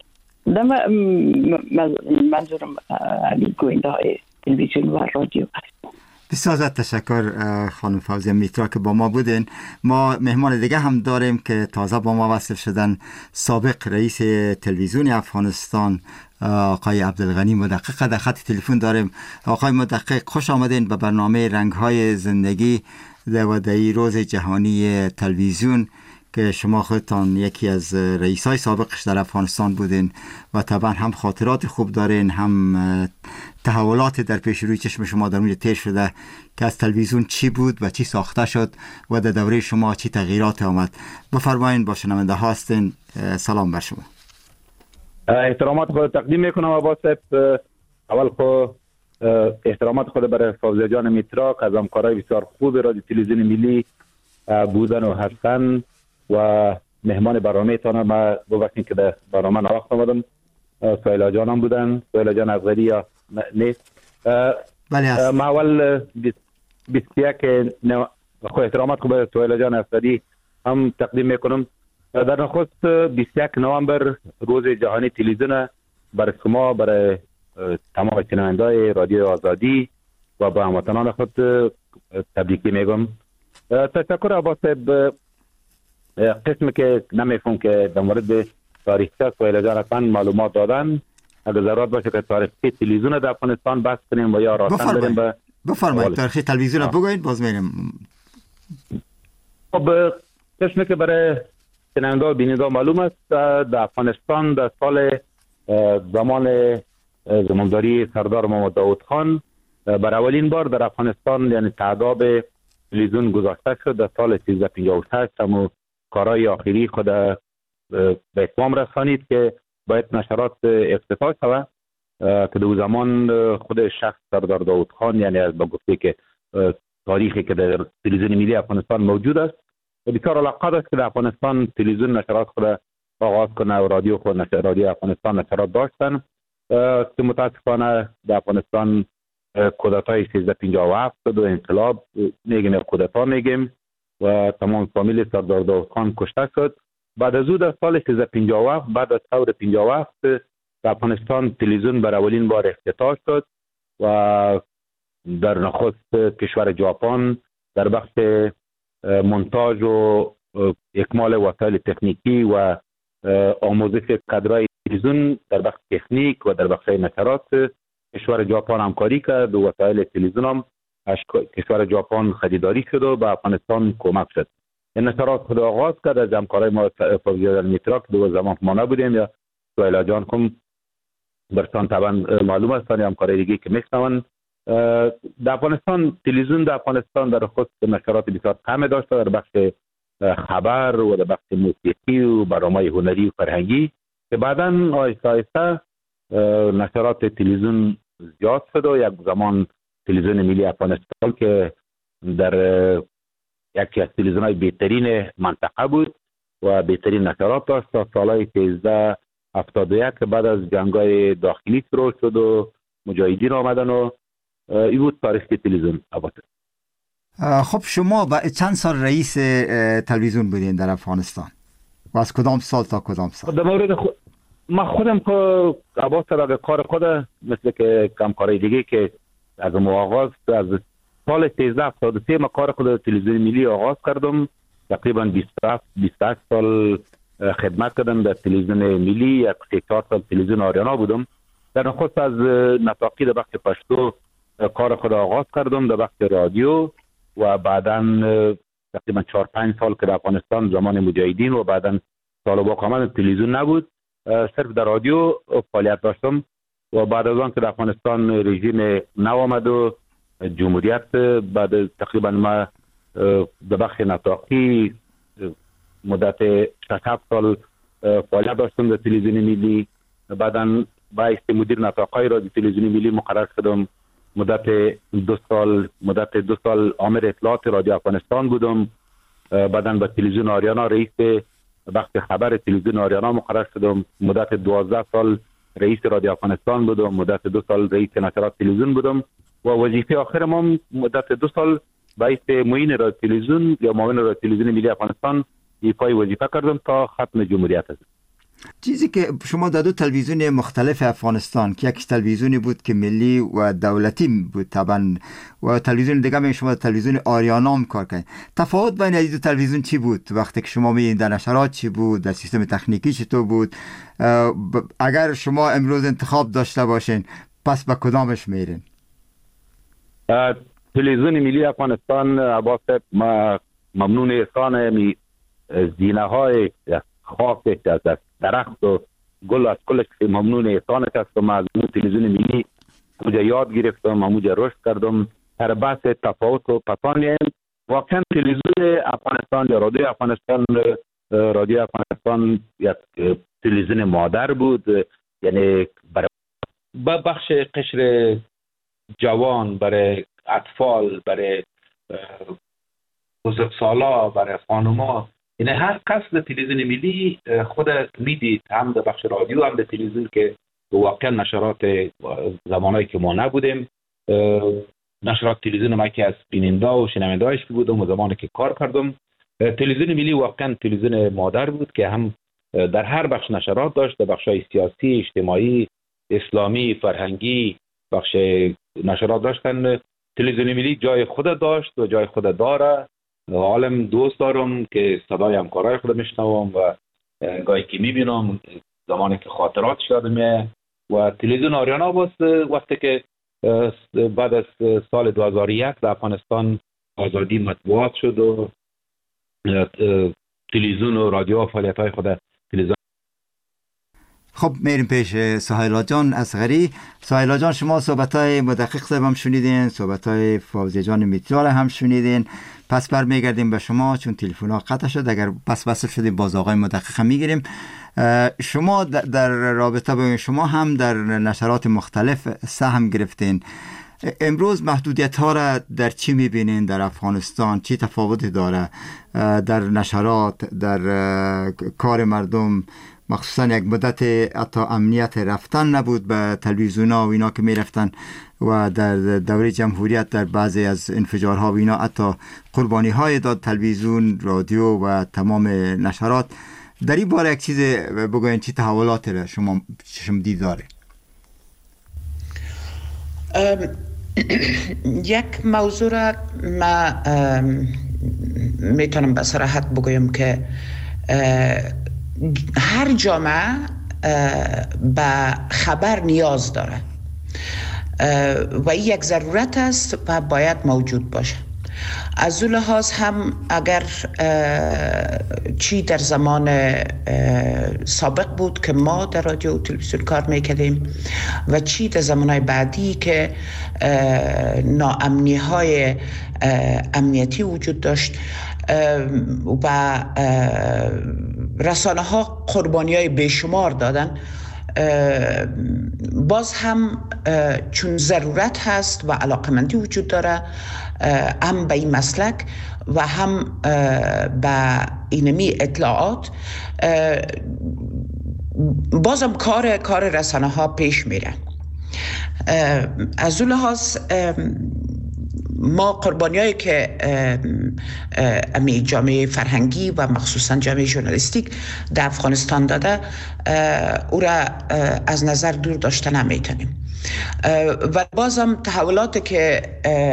منظورم گوینده های تلویزیون و رادیو هست. بسیار زیاد تشکر خانم فوزیه میترا که با ما بودین. ما مهمان دیگه هم داریم که تازه با ما وصل شدن، سابق رئیس تلویزیون افغانستان آقای عبدالغنی مدقق در خط تلفن داریم. آقای مدقق خوش آمدین به برنامه رنگ‌های زندگی و در روز جهانی تلویزیون که شما خودتان یکی از رئیسای سابقش در افغانستان بودین و طبعا هم خاطرات خوب دارین، هم تحولات در پیش روی چشم شما در اونجا طی شده که از تلویزیون چی بود و چی ساخته شد و در دوره شما چی تغییرات آمد. بفرمایید با شنونده ها هستین. سلام بر شما. احترامات خود تقدیم میکنم عباس صاحب. اول خود احترامات خود برای فوزیه جان میترا که از همکارای بسیار خوب رادیو تلویزیون ملی بودن و هستن و مهمان برنامه تان ما ببخشید که در برنامه نوقت آمدم. سهیلا جان هم بودن، سهیلا جان افغانی یا نیست. بله ما اول بیست و یک خود احترامات خود برای سهیلا جان افغانی هم تقدیم میکنم. در نخست بیست و یک نوامبر روز جهانی تلویزیون برای شما، برای تمام شنونده‌های رادیو آزادی و با هموطنان خود تبریکی میگم. تشکر عباس صاحب. قسمی که نمیفهم که در مورد تاریخچه سهیلا جان حتما معلومات دادن، اگر ضرورت باشه که تاریخچه تلویزیون در افغانستان بحث کنیم و یا راستن بریم به بفرمایید. تاریخچه تلویزیون رو بگویید باز میریم. خب قسمی که برای شنونده و بیننده معلوم است، در افغانستان در سال زمان زمانداری سردار محمد داود خان بر اولین بار در افغانستان یعنی تعداد تلویزیون گذاشته شد. در سال سیزده پنجاه و شش هم کارهای آخری خود به اتمام رسانید که باید نشرات افتتاح شود که در زمان خود شخص سردار داود خان یعنی از با گفته که تاریخی که در تلویزیون ملی افغانستان موجود است و بسیار علاقه داشت که در افغانستان تلویزیون نشرات خود آغاز کنه و رادیو خود نشر رادیو افغانستان نشرات داشتن که متاسفانه در افغانستان کودتای سیزده پنجاه و هفت و انقلاب میگیم کودتا میگیم و تمام فامیل سردار داود خان کشته شد. بعد از او در سال سیزده پنجاه و هفت بعد از ثوره پنجاه و هفت در افغانستان تلویزیون بر اولین بار افتتاح شد و در نخست کشور ژاپن در بخش مونتاژ و اکمال وسایل تکنیکی و آموزش کادرهای تلویزیون در بخش تکنیک و در بخش نشرات کشور ژاپن همکاری کرد و وسایل تلویزیون هم از کشور ژاپن خریداری شد و به افغانستان کمک شد. این نشرات خود آغاز کرد از همکارای ما فوزیه میترا که دو زمان ما نبودیم یا سهیلا جان کم برسان طبعا معلوم است یا همکارای دیگه که میشنون. در افغانستان تلویزیون در افغانستان در خود نشرات بسیار کم داشته. در بخش خبر و در بخش موسیقی و برنامه هنری و فرهنگی که بعدا آیسته آیسته نشرات تلویزیون زیاد شد و یک زمان تلویزیون ملی افغانستان که در یکی از تلویزیون‌های بهترین منطقه بود و بهترین نشرات داشت تا سالهای هزده هفتاد و یک که بعد از جنگ‌های داخلی شروع شد و مجاهدین آمدن و این بود تاریخ تلویزیون البته. خب شما با چند سال رئیس تلویزیون بودین در افغانستان و از کدام سال تا کدام سال؟ در مورد خود ما خودم که عباس در کار خود مثل که کمکارای دیگه که از آغاز از سال سیزده هفتاد و سه ما کار خود تلویزیون ملی آغاز کردم. تقریبا بیست و هشت سال خدمت کردم در تلویزیون ملی. یک سه چهار سال تلویزیون آریانا بودم. در نخست از نطاقی در بخش پشتو کار خود آغاز کردم در بخش رادیو و بعدا تقریبا چهار پنج سال که در افغانستان زمان مجاهدین و بعدا طالبان آمدن تلویزیون نبود، صرف در رادیو فعالیت داشتم و بعد از آن که در افغانستان رژیم نو آمد و جمهوریت بعد تقریبا ما در بخش نطاقی مدت شش هفت سال فعالیت داشتم در تلویزیون ملی. بعدا بایست مدیر نطاقی رادیو تلویزیون ملی مقرر شدم. مدت دو سال مدت دو سال آمر اطلاعات رادیو افغانستان بودم. بعدا به تلویزیون آریانا رئیس بخش خبر تلویزیون آریانا مقرر شدم. مدت دوازده سال رئیس رادیو افغانستان بودم. مدت دو سال رئیس نشرات تلویزیون بودم و وظیفه آخرم هم مدت دو سال بایست معین رادیو تلویزیون یا معاون رادیو تلویزیون ملی افغانستان ایفای وظیفه کردم تا ختم جمهوریت. است چیزی که شما در دو تلویزیون مختلف افغانستان که یک تلویزیونی بود که ملی و دولتی بود طبعا و تلویزیون دیگه می شما تلویزیون آریانا هم کار کردین، تفاوت بین این دو تلویزیون چی بود؟ وقتی که شما می در نشرات چی بود؟ در سیستم تکنیکی چطور بود؟ اگر شما امروز انتخاب داشته باشین پس به کدامش میرین؟ تلویزیون ملی افغانستان عباس ما ممنون احسان می زینه های خاص از درخت و گل از کلش ممنون احسانش هستم. از اون تلویزیون ملی موجه یاد گرفتم، موجه رشد کردم. هر بحث تفاوت و پسانیم واقعا تلویزیون افغانستان یا رادیو افغانستان رادیو افغانستان یک تلویزیون مادر بود، یعنی برای بخش قشر جوان، برای اطفال، برای بزرگسالا، برای خانوما، یعنی هر کس در تلویزیون ملی خود میدید، هم در بخش رادیو هم در تلویزیون که واقعا نشرات زمانایی که ما نبودیم، نشرات تلویزیون ما که از بیننده و شنونده‌اش بودم و زمانی که کار کردم، تلویزیون ملی واقعا تلویزیون مادر بود که هم در هر بخش نشرات داشت، در بخش‌های سیاسی، اجتماعی، اسلامی، فرهنگی بخش نشرات داشتن. تلویزیون ملی جای خود داشت و جای خود داره. عالم دوست دارم که صدای همکارای خود میشنوم و گاهی که میبینم زمانی که خاطرات یادم و تلویزیون آریانا باز وقتی که بعد از سال دو هزار و یک در افغانستان آزادی مطبوعات شد و تلویزیون و رادیو فعالیت‌های خود تلویزیون. خب میریم پیش سهیلا جان اصغری. سهیلا جان شما صحبت‌های مدقق صاحب هم شنیدین، صحبت‌های فوزی جان میترال هم شنیدین، پس برمیگردیم به شما چون تلفن ها قطع شد. اگر پس وصل شدیم باز آقای مدقق هم میگیریم. شما در رابطه با شما هم در نشرات مختلف سهم گرفتین. امروز محدودیت ها را در چی میبینین در افغانستان؟ چی تفاوتی داره در نشرات، در کار مردم؟ مخصوصا یک مدت حتی امنیت رفتن نبود به تلویزیون ها و اینا که میرفتن و در دوره جمهوریت در بعضی از انفجارها و اینا حتی قربانی های داد تلویزیون، رادیو و تمام نشرات. در این باره یک چیز بگوین، چی تحولات را شما چشم دید داره؟ یک موضوع را ما میتونم به صراحت بگویم که هر جامعه به خبر نیاز داره و این یک ضرورت است و باید موجود باشه. از اون لحاظ هم اگر چی در زمان سابق بود که ما در رادیو و تلویزیون کار میکردیم و چی در زمانهای بعدی که ناامنی های امنیتی وجود داشت، و رسانه ها قربانی های بیشمار دادن. باز هم چون ضرورت هست و علاقمندی وجود داره هم به این مسلک و هم به اینمی اطلاعات، بازم کار کار رسانه ها پیش میره. از اون لحاظ ما قربانی هایی که امی جامعه فرهنگی و مخصوصا جامعه ژورنالیستیک در افغانستان داده او را از نظر دور داشته نمیتونیم و بازم تحولاتی که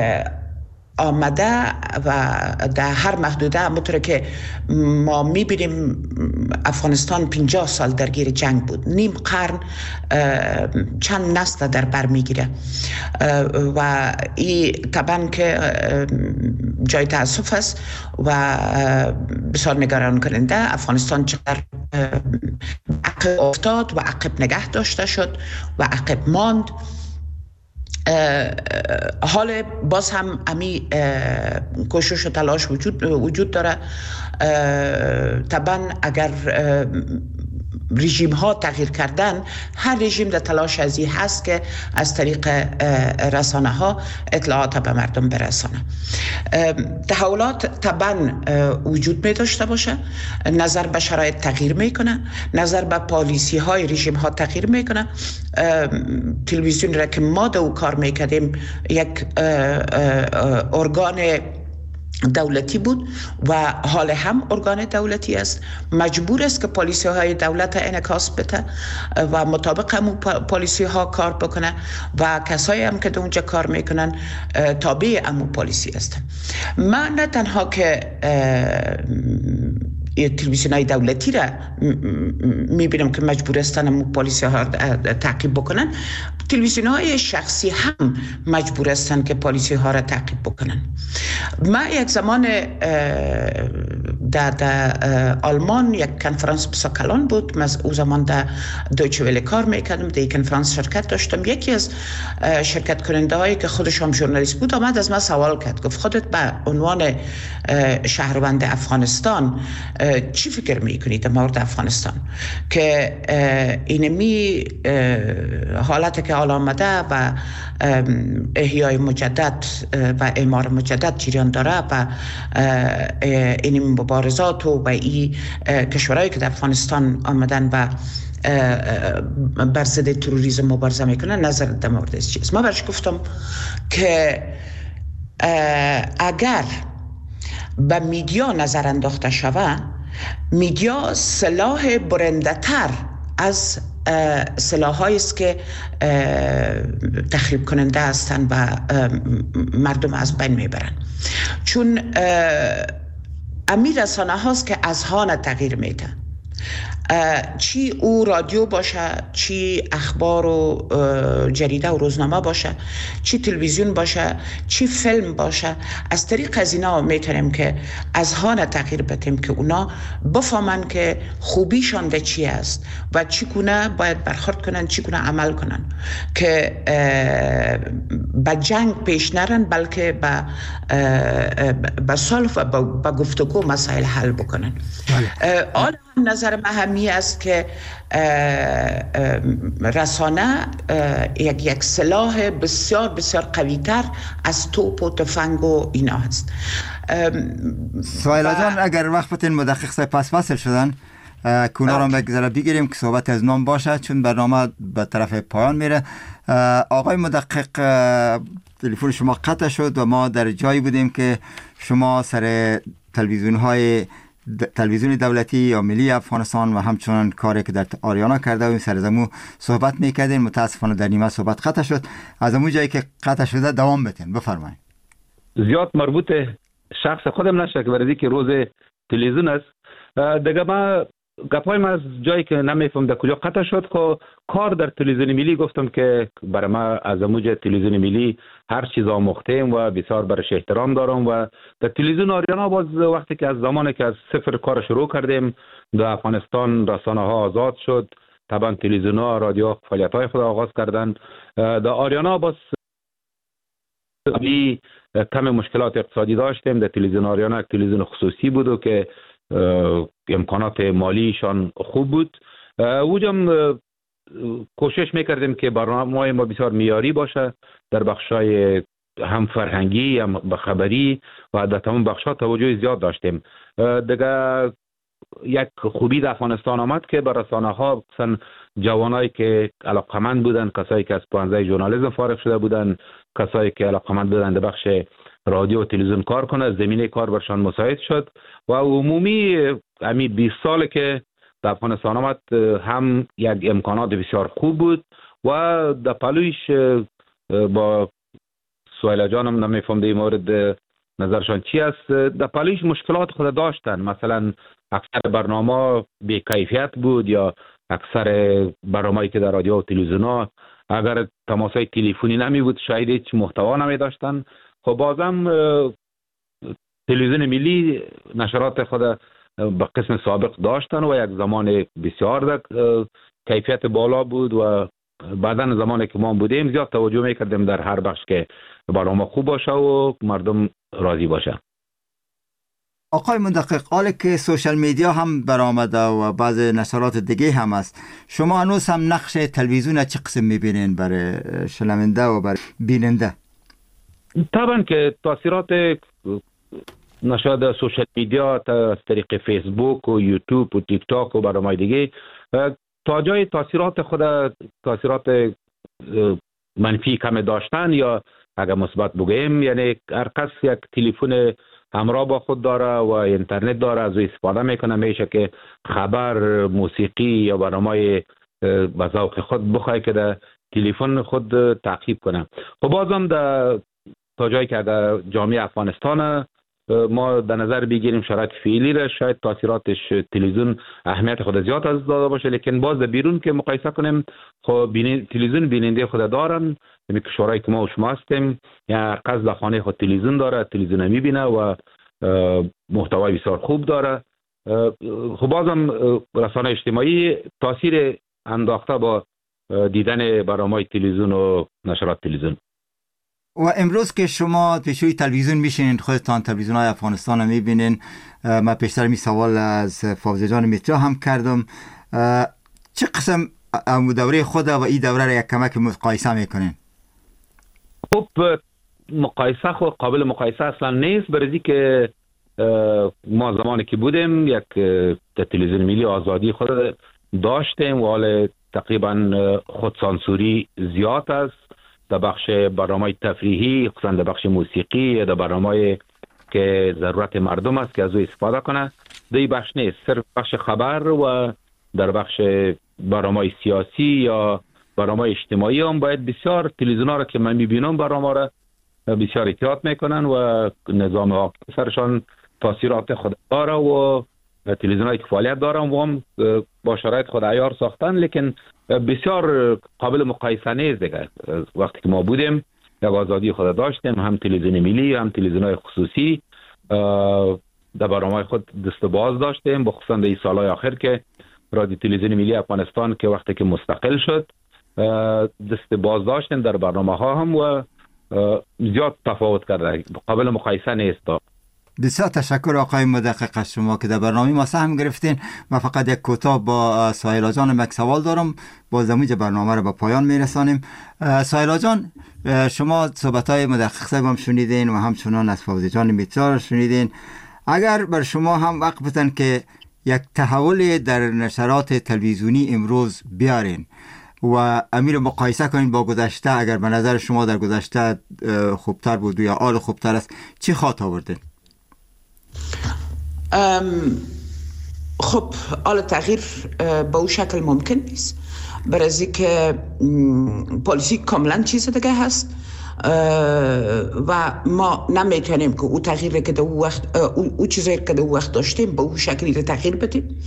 آمده و در هر محدوده، همونطور که ما میبینیم افغانستان پنجاه سال درگیر جنگ بود، نیم قرن چند نسل در بر میگیره و این طبعا که جای تاسف است و بسیار نگران کننده. افغانستان چقدر عقب افتاد و عقب نگه داشته شد و عقب ماند. حال باز هم امی کوشش و تلاش وجود وجود داره. طبعا اگر رژیم ها تغییر کردن، هر رژیم در تلاش ازی هست که از طریق رسانه ها اطلاعات به مردم برسانه. تحولات طبعا وجود می داشته باشه، نظر به شرایط تغییر میکنه، نظر به پالیسی های رژیم ها تغییر میکنه. تلویزیون را که ما دو کار میکردیم یک ارگان دولتی بود و حال هم ارگان دولتی است، مجبور است که پالیسی های دولت انعکاس بده و مطابق همون پالیسی ها کار بکنه و کسایی هم که در اونجا کار میکنن تابع همون پالیسی هستن. من نه تنها که تلویزیون های دولتی را میبینم که مجبور هستن همون پالیسی ها تعقیب بکنن، تلویزیون های شخصی هم مجبور هستن که پالیسی ها را تعقیب بکنن. من یک زمان در آلمان یک کنفرانس بسیار کلان بود، من او زمان در دویچه وله کار میکردم، در یک کنفرانس شرکت داشتم. یکی از شرکت کننده هایی که خودش هم ژورنالیست بود آمد از من سوال کرد، گفت خودت به عنوان شهروند افغانستان چی فکر میکنید در مورد افغانستان که اینمی حالت که حال آمده و احیای مجدد و اعمار مجدد جریان داره و این مبارزات و به این کشورهایی که در افغانستان آمدن و بر ضد تروریسم مبارزه میکنن، نظر در مورد چیست؟ ما برش گفتم که اگر به میدیا نظر انداخته شود، میدیا سلاح برنده تر از سلاح‌هایی است که تخریب کننده هستند و مردم از بین میبرن. چون امیر رسانه هاست که اذهان تغییر میده، چی او رادیو باشه، چی اخبار و جریده و روزنامه باشه، چی تلویزیون باشه، چی فیلم باشه، از طریق از اینا میتونیم که اذهان تغییر بدیم که اونا بفهمن که خوبیشان ده چی است و چی گونه باید برخورد کنن، چی گونه عمل کنن که به جنگ پیش نرن، بلکه به به صلح و به گفتگو مسائل حل بکنن. آن نظر مهمی است که رسانه یک یک سلاح بسیار بسیار قوی تر از توپ و تفنگ و اینا هست. سویلا جان، اگر وقت بتین مدقق سای پس فصل شدن که اونا رو بگذاره بگیریم که صحبت از نام باشه، چون برنامه به طرف پایان میره. آقای مدقق، تلفن شما قطع شد و ما در جایی بودیم که شما سر تلویزیون های تلویزیون دولتی یا ملی افغانستان و همچنان کاری که در آریانا کرده و سر زمو صحبت میکردین. متاسفانه در نیمه صحبت قطع شد. از اون جایی که قطع شده دوام بتین، بفرمایید. زیاد مربوط شخص خودم نشه که برای که روز تلویزیون است دیگه. ما گپای ما از جایی که نمیفهم در کجا قطع شد که کار در تلویزیون ملی گفتم که برای ما از موج تلویزیون ملی هر چیز آموختیم و بسیار برش احترام دارم و در تلویزیون آریانا باز وقتی که از زمانی که از صفر کار شروع کردیم در افغانستان رسانه ها آزاد شد، طبعا تلویزیون ها رادیو فعالیت های خود آغاز کردن. در آریانا باز کم مشکلات اقتصادی داشتیم. در تلویزیون آریانا یک تلویزیون خصوصی بود و که امکانات مالیشان خوب بود. اوجم کوشش میکردیم که برنامه ما بسیار معیاری باشه، در بخشای هم فرهنگی هم خبری و در تمام بخش‌ها توجه زیاد داشتیم. دیگه یک خوبی در افغانستان آمد که بر رسانه‌ها مثلا جوانایی که علاقمند بودن، کسایی که از پانزده ژورنالیسم فارغ شده بودن، کسایی که علاقمند بودن در بخش رادیو و تلویزیون کار کنه، زمینه کار برشان مساعد شد و عمومی همین بیست سال که در افغانستان آمد هم یک امکانات بسیار خوب بود و در پلویش با سویلا جانم نمیفهم در این مورد نظرشان چی است، در پلویش مشکلات خود داشتن. مثلا اکثر برنامه بی کیفیت بود یا اکثر برنامه‌ای که در رادیو و تلویزیون ها اگر تماسای تلفنی نمی بود شاید هیچ محتوا نمی داشتن. خب بازم تلویزیون ملی نشرات خود به قسم سابق داشتن و یک زمان بسیار کیفیت بالا بود و بعدن زمانی که ما بودیم زیاد توجه میکردیم در هر بخش که برنامه خوب باشه و مردم راضی باشه. آقای مدقق، حالا که سوشل میدیا هم برآمده و بعض نشرات دیگه هم است، شما هنوز هم نقش تلویزیون چه قسم میبینین برای شنونده و برای بیننده؟ طبعا که تاثیرات نشریات سوشل میدیا از طریق فیسبوک و یوتیوب و تیک تاک و برنامه‌های دیگه تا جای تاثیرات خود تاثیرات منفی کم داشتن یا اگر مثبت بگیم، یعنی هر کس یک تلفن همراه با خود داره و اینترنت داره، از او استفاده میکنه، میشه که خبر، موسیقی یا برنامه به ذوق خود بخواه که در تلفن خود تعقیب کنه. خب بازم در تا جایی که در جامعه افغانستان ما در نظر بگیریم شرایط فعلی را، شاید تاثیراتش تلویزیون اهمیت خود زیاد از داده باشه، لیکن باز در بیرون که مقایسه کنیم خب تلویزیون بیننده خود دارن، یعنی کشورهایی که ما و شما هستیم یا هر کس در خانه خود تلویزیون داره، تلویزیون میبینه و محتوای بسیار خوب داره. خب بازم رسانه اجتماعی تاثیر انداخته با دیدن برنامه‌های تلویزیون و نشرات تلویزیون. و امروز که شما پیشوی تلویزیون میشینین، خودتان تلویزیون های افغانستان رو میبینین، من پیشتر می سوال از فاوزه جان میترا هم کردم، چه قسم دوره خود و این دوره را یک کمک مقایسه میکنین؟ خب مقایسه خود قابل مقایسه اصلا نیست، برای که ما زمانی که بودیم یک تلویزیون ملی آزادی خود داشتیم و حال تقریبا خودسانسوری زیاد است در بخش برنامه تفریحی، خصوصا در بخش موسیقی، در برنامه که ضرورت مردم است که از او استفاده کنه. در بخش نیست، صرف بخش خبر و در بخش برنامه سیاسی یا برنامه اجتماعی هم باید بسیار تلویزیون ها را که من میبینم برنامه را بسیار احتیاط میکنن و نظام حاکم سرشان تاثیرات خود داره و تلویزیون هایی که فعالیت دارن و هم با شرایط خود عیار ساختن، لیکن بسیار قابل مقایسه نیست دیگه. وقتی که ما بودیم یک آزادی خود داشتیم، هم تلویزیون ملی هم تلویزیون های خصوصی در برنامه خود دست باز داشتیم، بخصوصا در این سالهای آخر که رادیو تلویزیون ملی افغانستان که وقتی که مستقل شد دست باز داشتیم در برنامه ها هم و زیاد تفاوت کرده، قابل مقایسه نیست. بسیار تشکر آقای مدقق از شما که در برنامه ما سهم گرفتین. من فقط یک کوتاه با سایلا جان یک سوال دارم، باز اینجا برنامه رو به پایان میرسانیم. سایلا جان، شما صحبت های مدقق صاحب هم شنیدین و همچنان از فاوزه جان میترا شنیدین. اگر بر شما هم وقت بتن که یک تحول در نشرات تلویزیونی امروز بیارین و امیر مقایسه کنین با گذشته، اگر به نظر شما در گذشته خوبتر بود یا حال خوبتر است، چی خواهد آوردین؟ خب حالا تغییر به اون شکل ممکن نیست، برای که پالیسی کاملا چیز دیگه هست و ما نمیتونیم که او تغییری که در او وقت او چیزایی که در او وقت داشتیم به اون شکلی تغییر بدیم.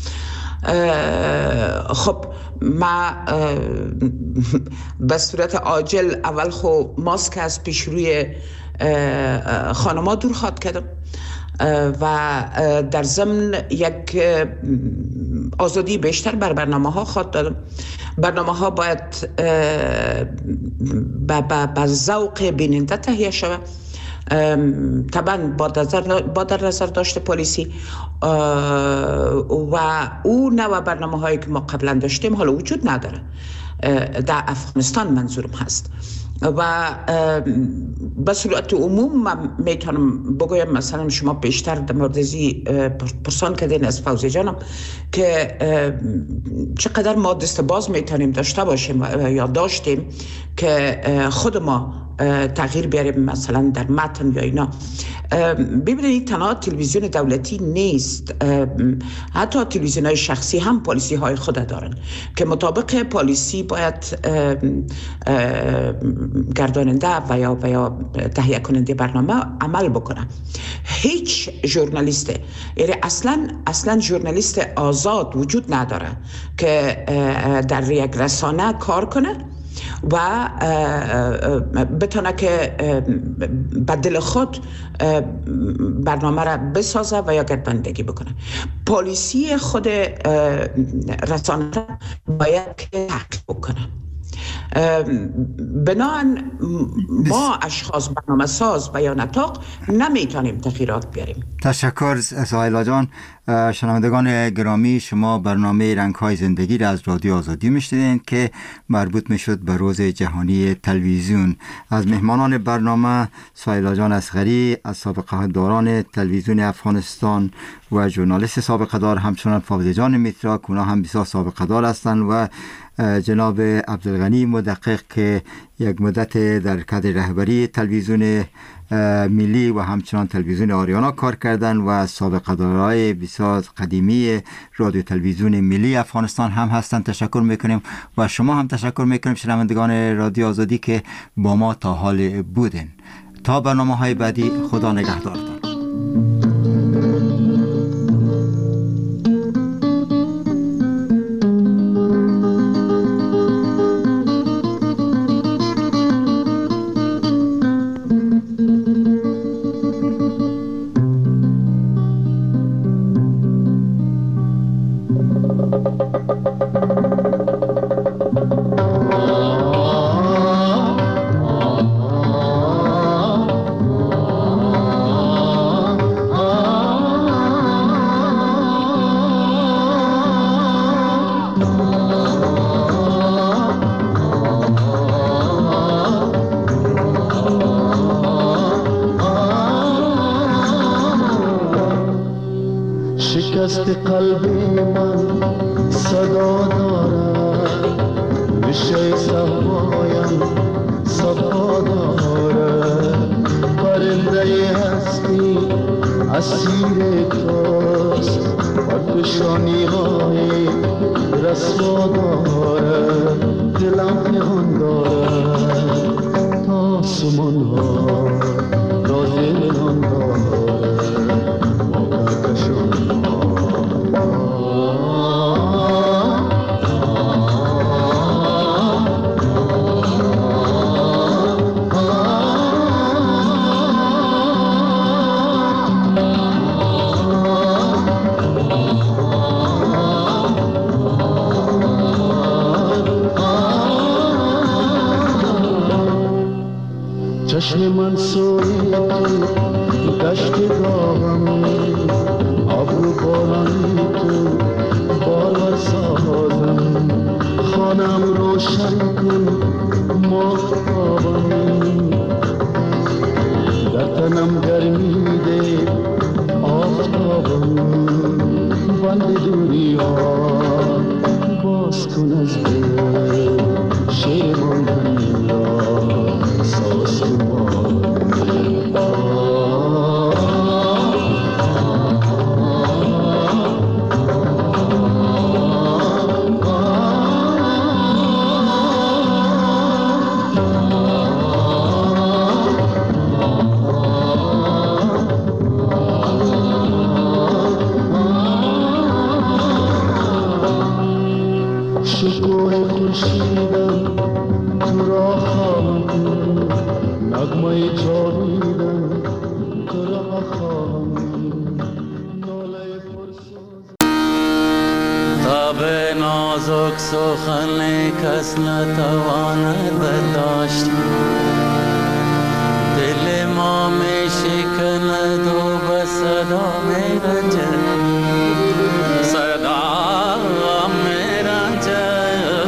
خب ما به صورت عاجل اول خو ماسک از پیش روی خانما دور خواد کردم و در ضمن یک آزادی بیشتر بر برنامه ها خواد دادم. برنامه ها باید با ذوق بیننده تهیه شود طبعا با در, با در نظر داشته پلیسی و او نوع برنامه هایی که ما قبلا داشتیم حالا وجود نداره در افغانستان منظورم هست و به صورت عموم من میتونم بگویم مثلا شما بیشتر در مورد ازی پرسان کردین از فوزی جانم که چقدر ما دست باز میتونیم داشته باشیم یا داشتیم که خود ما تغییر بیاریم مثلا در متن یا اینا. ببینید تنها تلویزیون دولتی نیست، حتی تلویزیون های شخصی هم پالیسی های خود دارن که مطابق پالیسی باید گرداننده و یا و یا تهیه کننده برنامه عمل بکنه. هیچ ژورنالیست، یعنی اصلا اصلا ژورنالیست آزاد وجود نداره که در یک رسانه کار کنه و بتونه که به دل خود برنامه را بسازه و یا گرداندگی بکنه. پالیسی خود رسانه باید که تحقیق بکنه. بنابراین ما اشخاص برنامه ساز و یا نطاق نمیتونیم تغییرات بیاریم. تشکر سهیلا جان. شنوندگان گرامی، شما برنامه رنگ‌های زندگی را از رادیو آزادی میشنیدین که مربوط میشد به روز جهانی تلویزیون. از مهمانان برنامه سهیلا جان اصغری از سابقه داران تلویزیون افغانستان و ژورنالیست سابقه دار، همچنان فوزی جان میتراک، اونا هم بسیار سابقه دار هستند، و جناب عبدالغنی مدقق که یک مدت در کادر رهبری تلویزیون ملی و همچنان تلویزیون آریانا کار کردن و سابقه دارای بسیار قدیمی رادیو تلویزیون ملی افغانستان هم هستند. تشکر میکنیم و شما هم تشکر میکنیم شنوندگان رادیو آزادی که با ما تا حال بودین. تا برنامه های بعدی، خدا نگهدارتان. شکست قلبی من صدا دارد، ریشه صفایم صفا دارد، پرنده هستی اسیر توست، پرفشانی های رسوا دارد، دلم پنهان دارد تا آسمان ها راز نهان دارد، ما کهکشان چشم من سوی تو دشت گاهم، ابرو بارانی تو بارور سازم، خانم روشن کن ماهتابم، در تنم گرمی ده آفتابم، بند دوری ها باز کن از دل شیر ماندنی را ساز کن. شکوه خورشیدم تو را خواهم، نغمه جاویدم تو را خواهم، ناله پرسوز تاب نازک سخن کس نتواند برداشت، دل ما می صدا می رنجد صدا می رنجد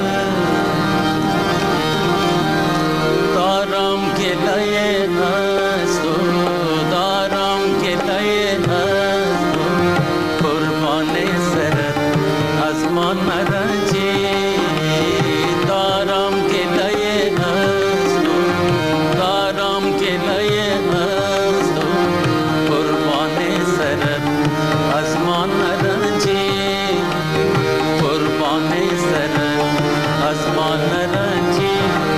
دارم گلای از تو دارم گلای از تو قربان سرت از من مرنجی دارم گلای از تو دارم گلای از تو قربان سرت از من مرنجی قربان سرت از من مرنجی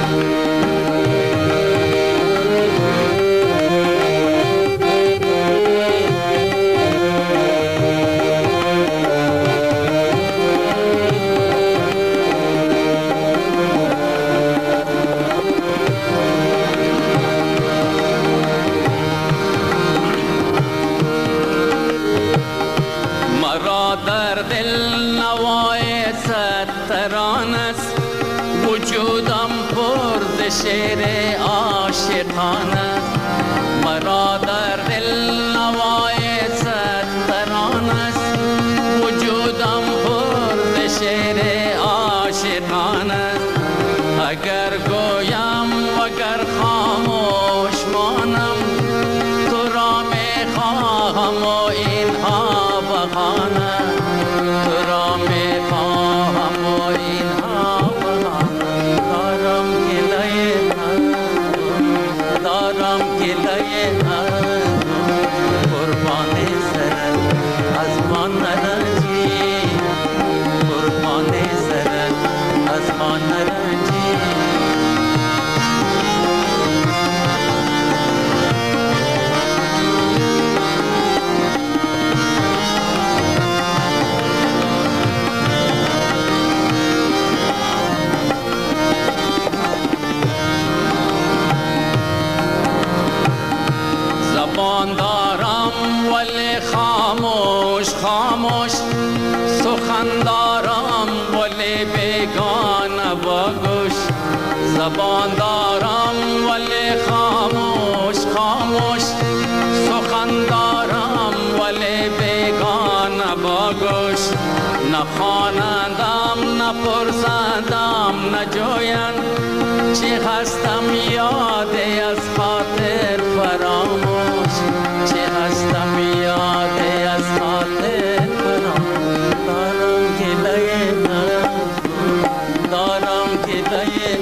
مرا در دل نوای ستران است وجودم پر ز شعر عاشقان است مرا در دل نوای ستران است وجودم پر ز شعر عاشقان است اگر گویم وگر خاموش مانم تو را می خواهم و اینها بهانه تو را می خواهم و اینها بهانه دارم گلای دارم گلای قربان سرت از من نرنجی قربان سرت از من نرنجی زبان دارم ولی خاموش خاموش سخن دارم ولی بیگانه با گوش زبان دارم ولی خاموش خاموش سخن دارم ولی بیگانه با گوش نخوانندم نپرسندم نجویند چی هستم یادی از خاطر فراموش چی هستم یادی از خاطر فراموش دارم گلای دارم گلای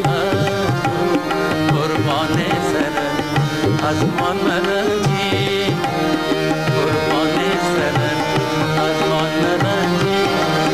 قربان سرت از من مرنجی قربان سرت از من مرنجی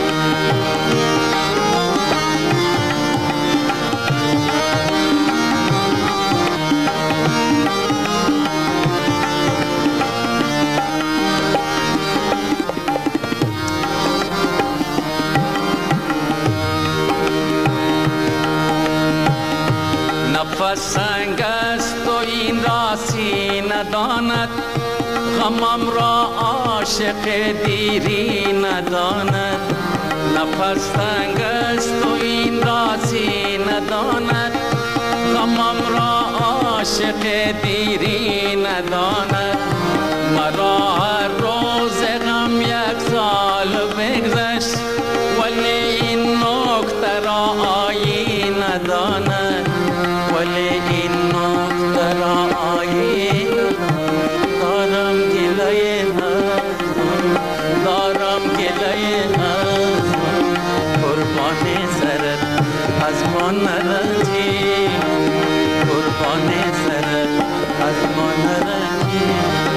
نفس سنگ است و این راسی نداند غمم را عاشق دیری نداند نفس سنگ است و این راسی نداند غمم را عاشق دیری نداند مرا هر روز غم یک سال بگذشت ولی این نکته را آیین نداند ولی این نکته را آیین دارم گلای دارم گلای قربان سرت از من نرنجی قربان سرت از من نرنجی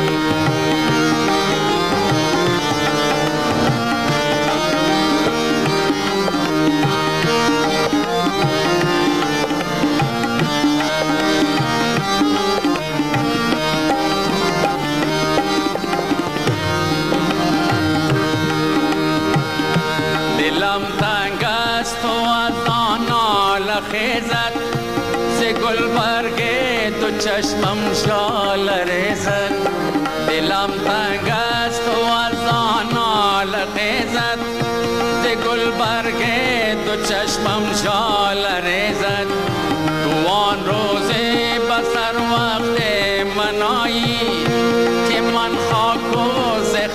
دلم تنگ است و از آن ناله خیزد ز گلبرگ تو چشمم شاله ریزد دلم تنگ است و از آن ناله خیزد ز گلبرگ تو چشمم شاله ریزد تو آن روزی بسر وقت منایی که من خاک و ز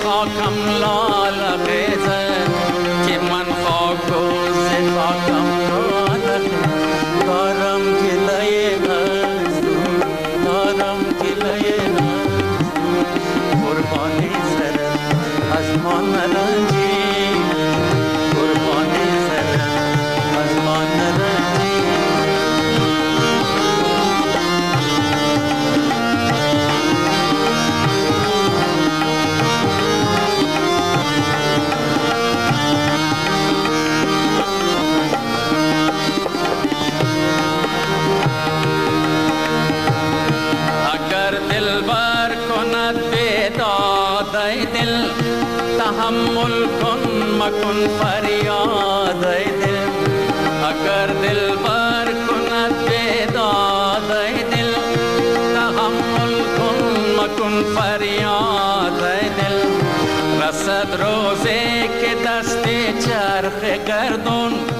تحمل کن مکن فریاد ای دل اگر دل بر کند بیداد ای دل تحمل کن مکن فریاد ای دل رسد روزی که دست چرخ گردون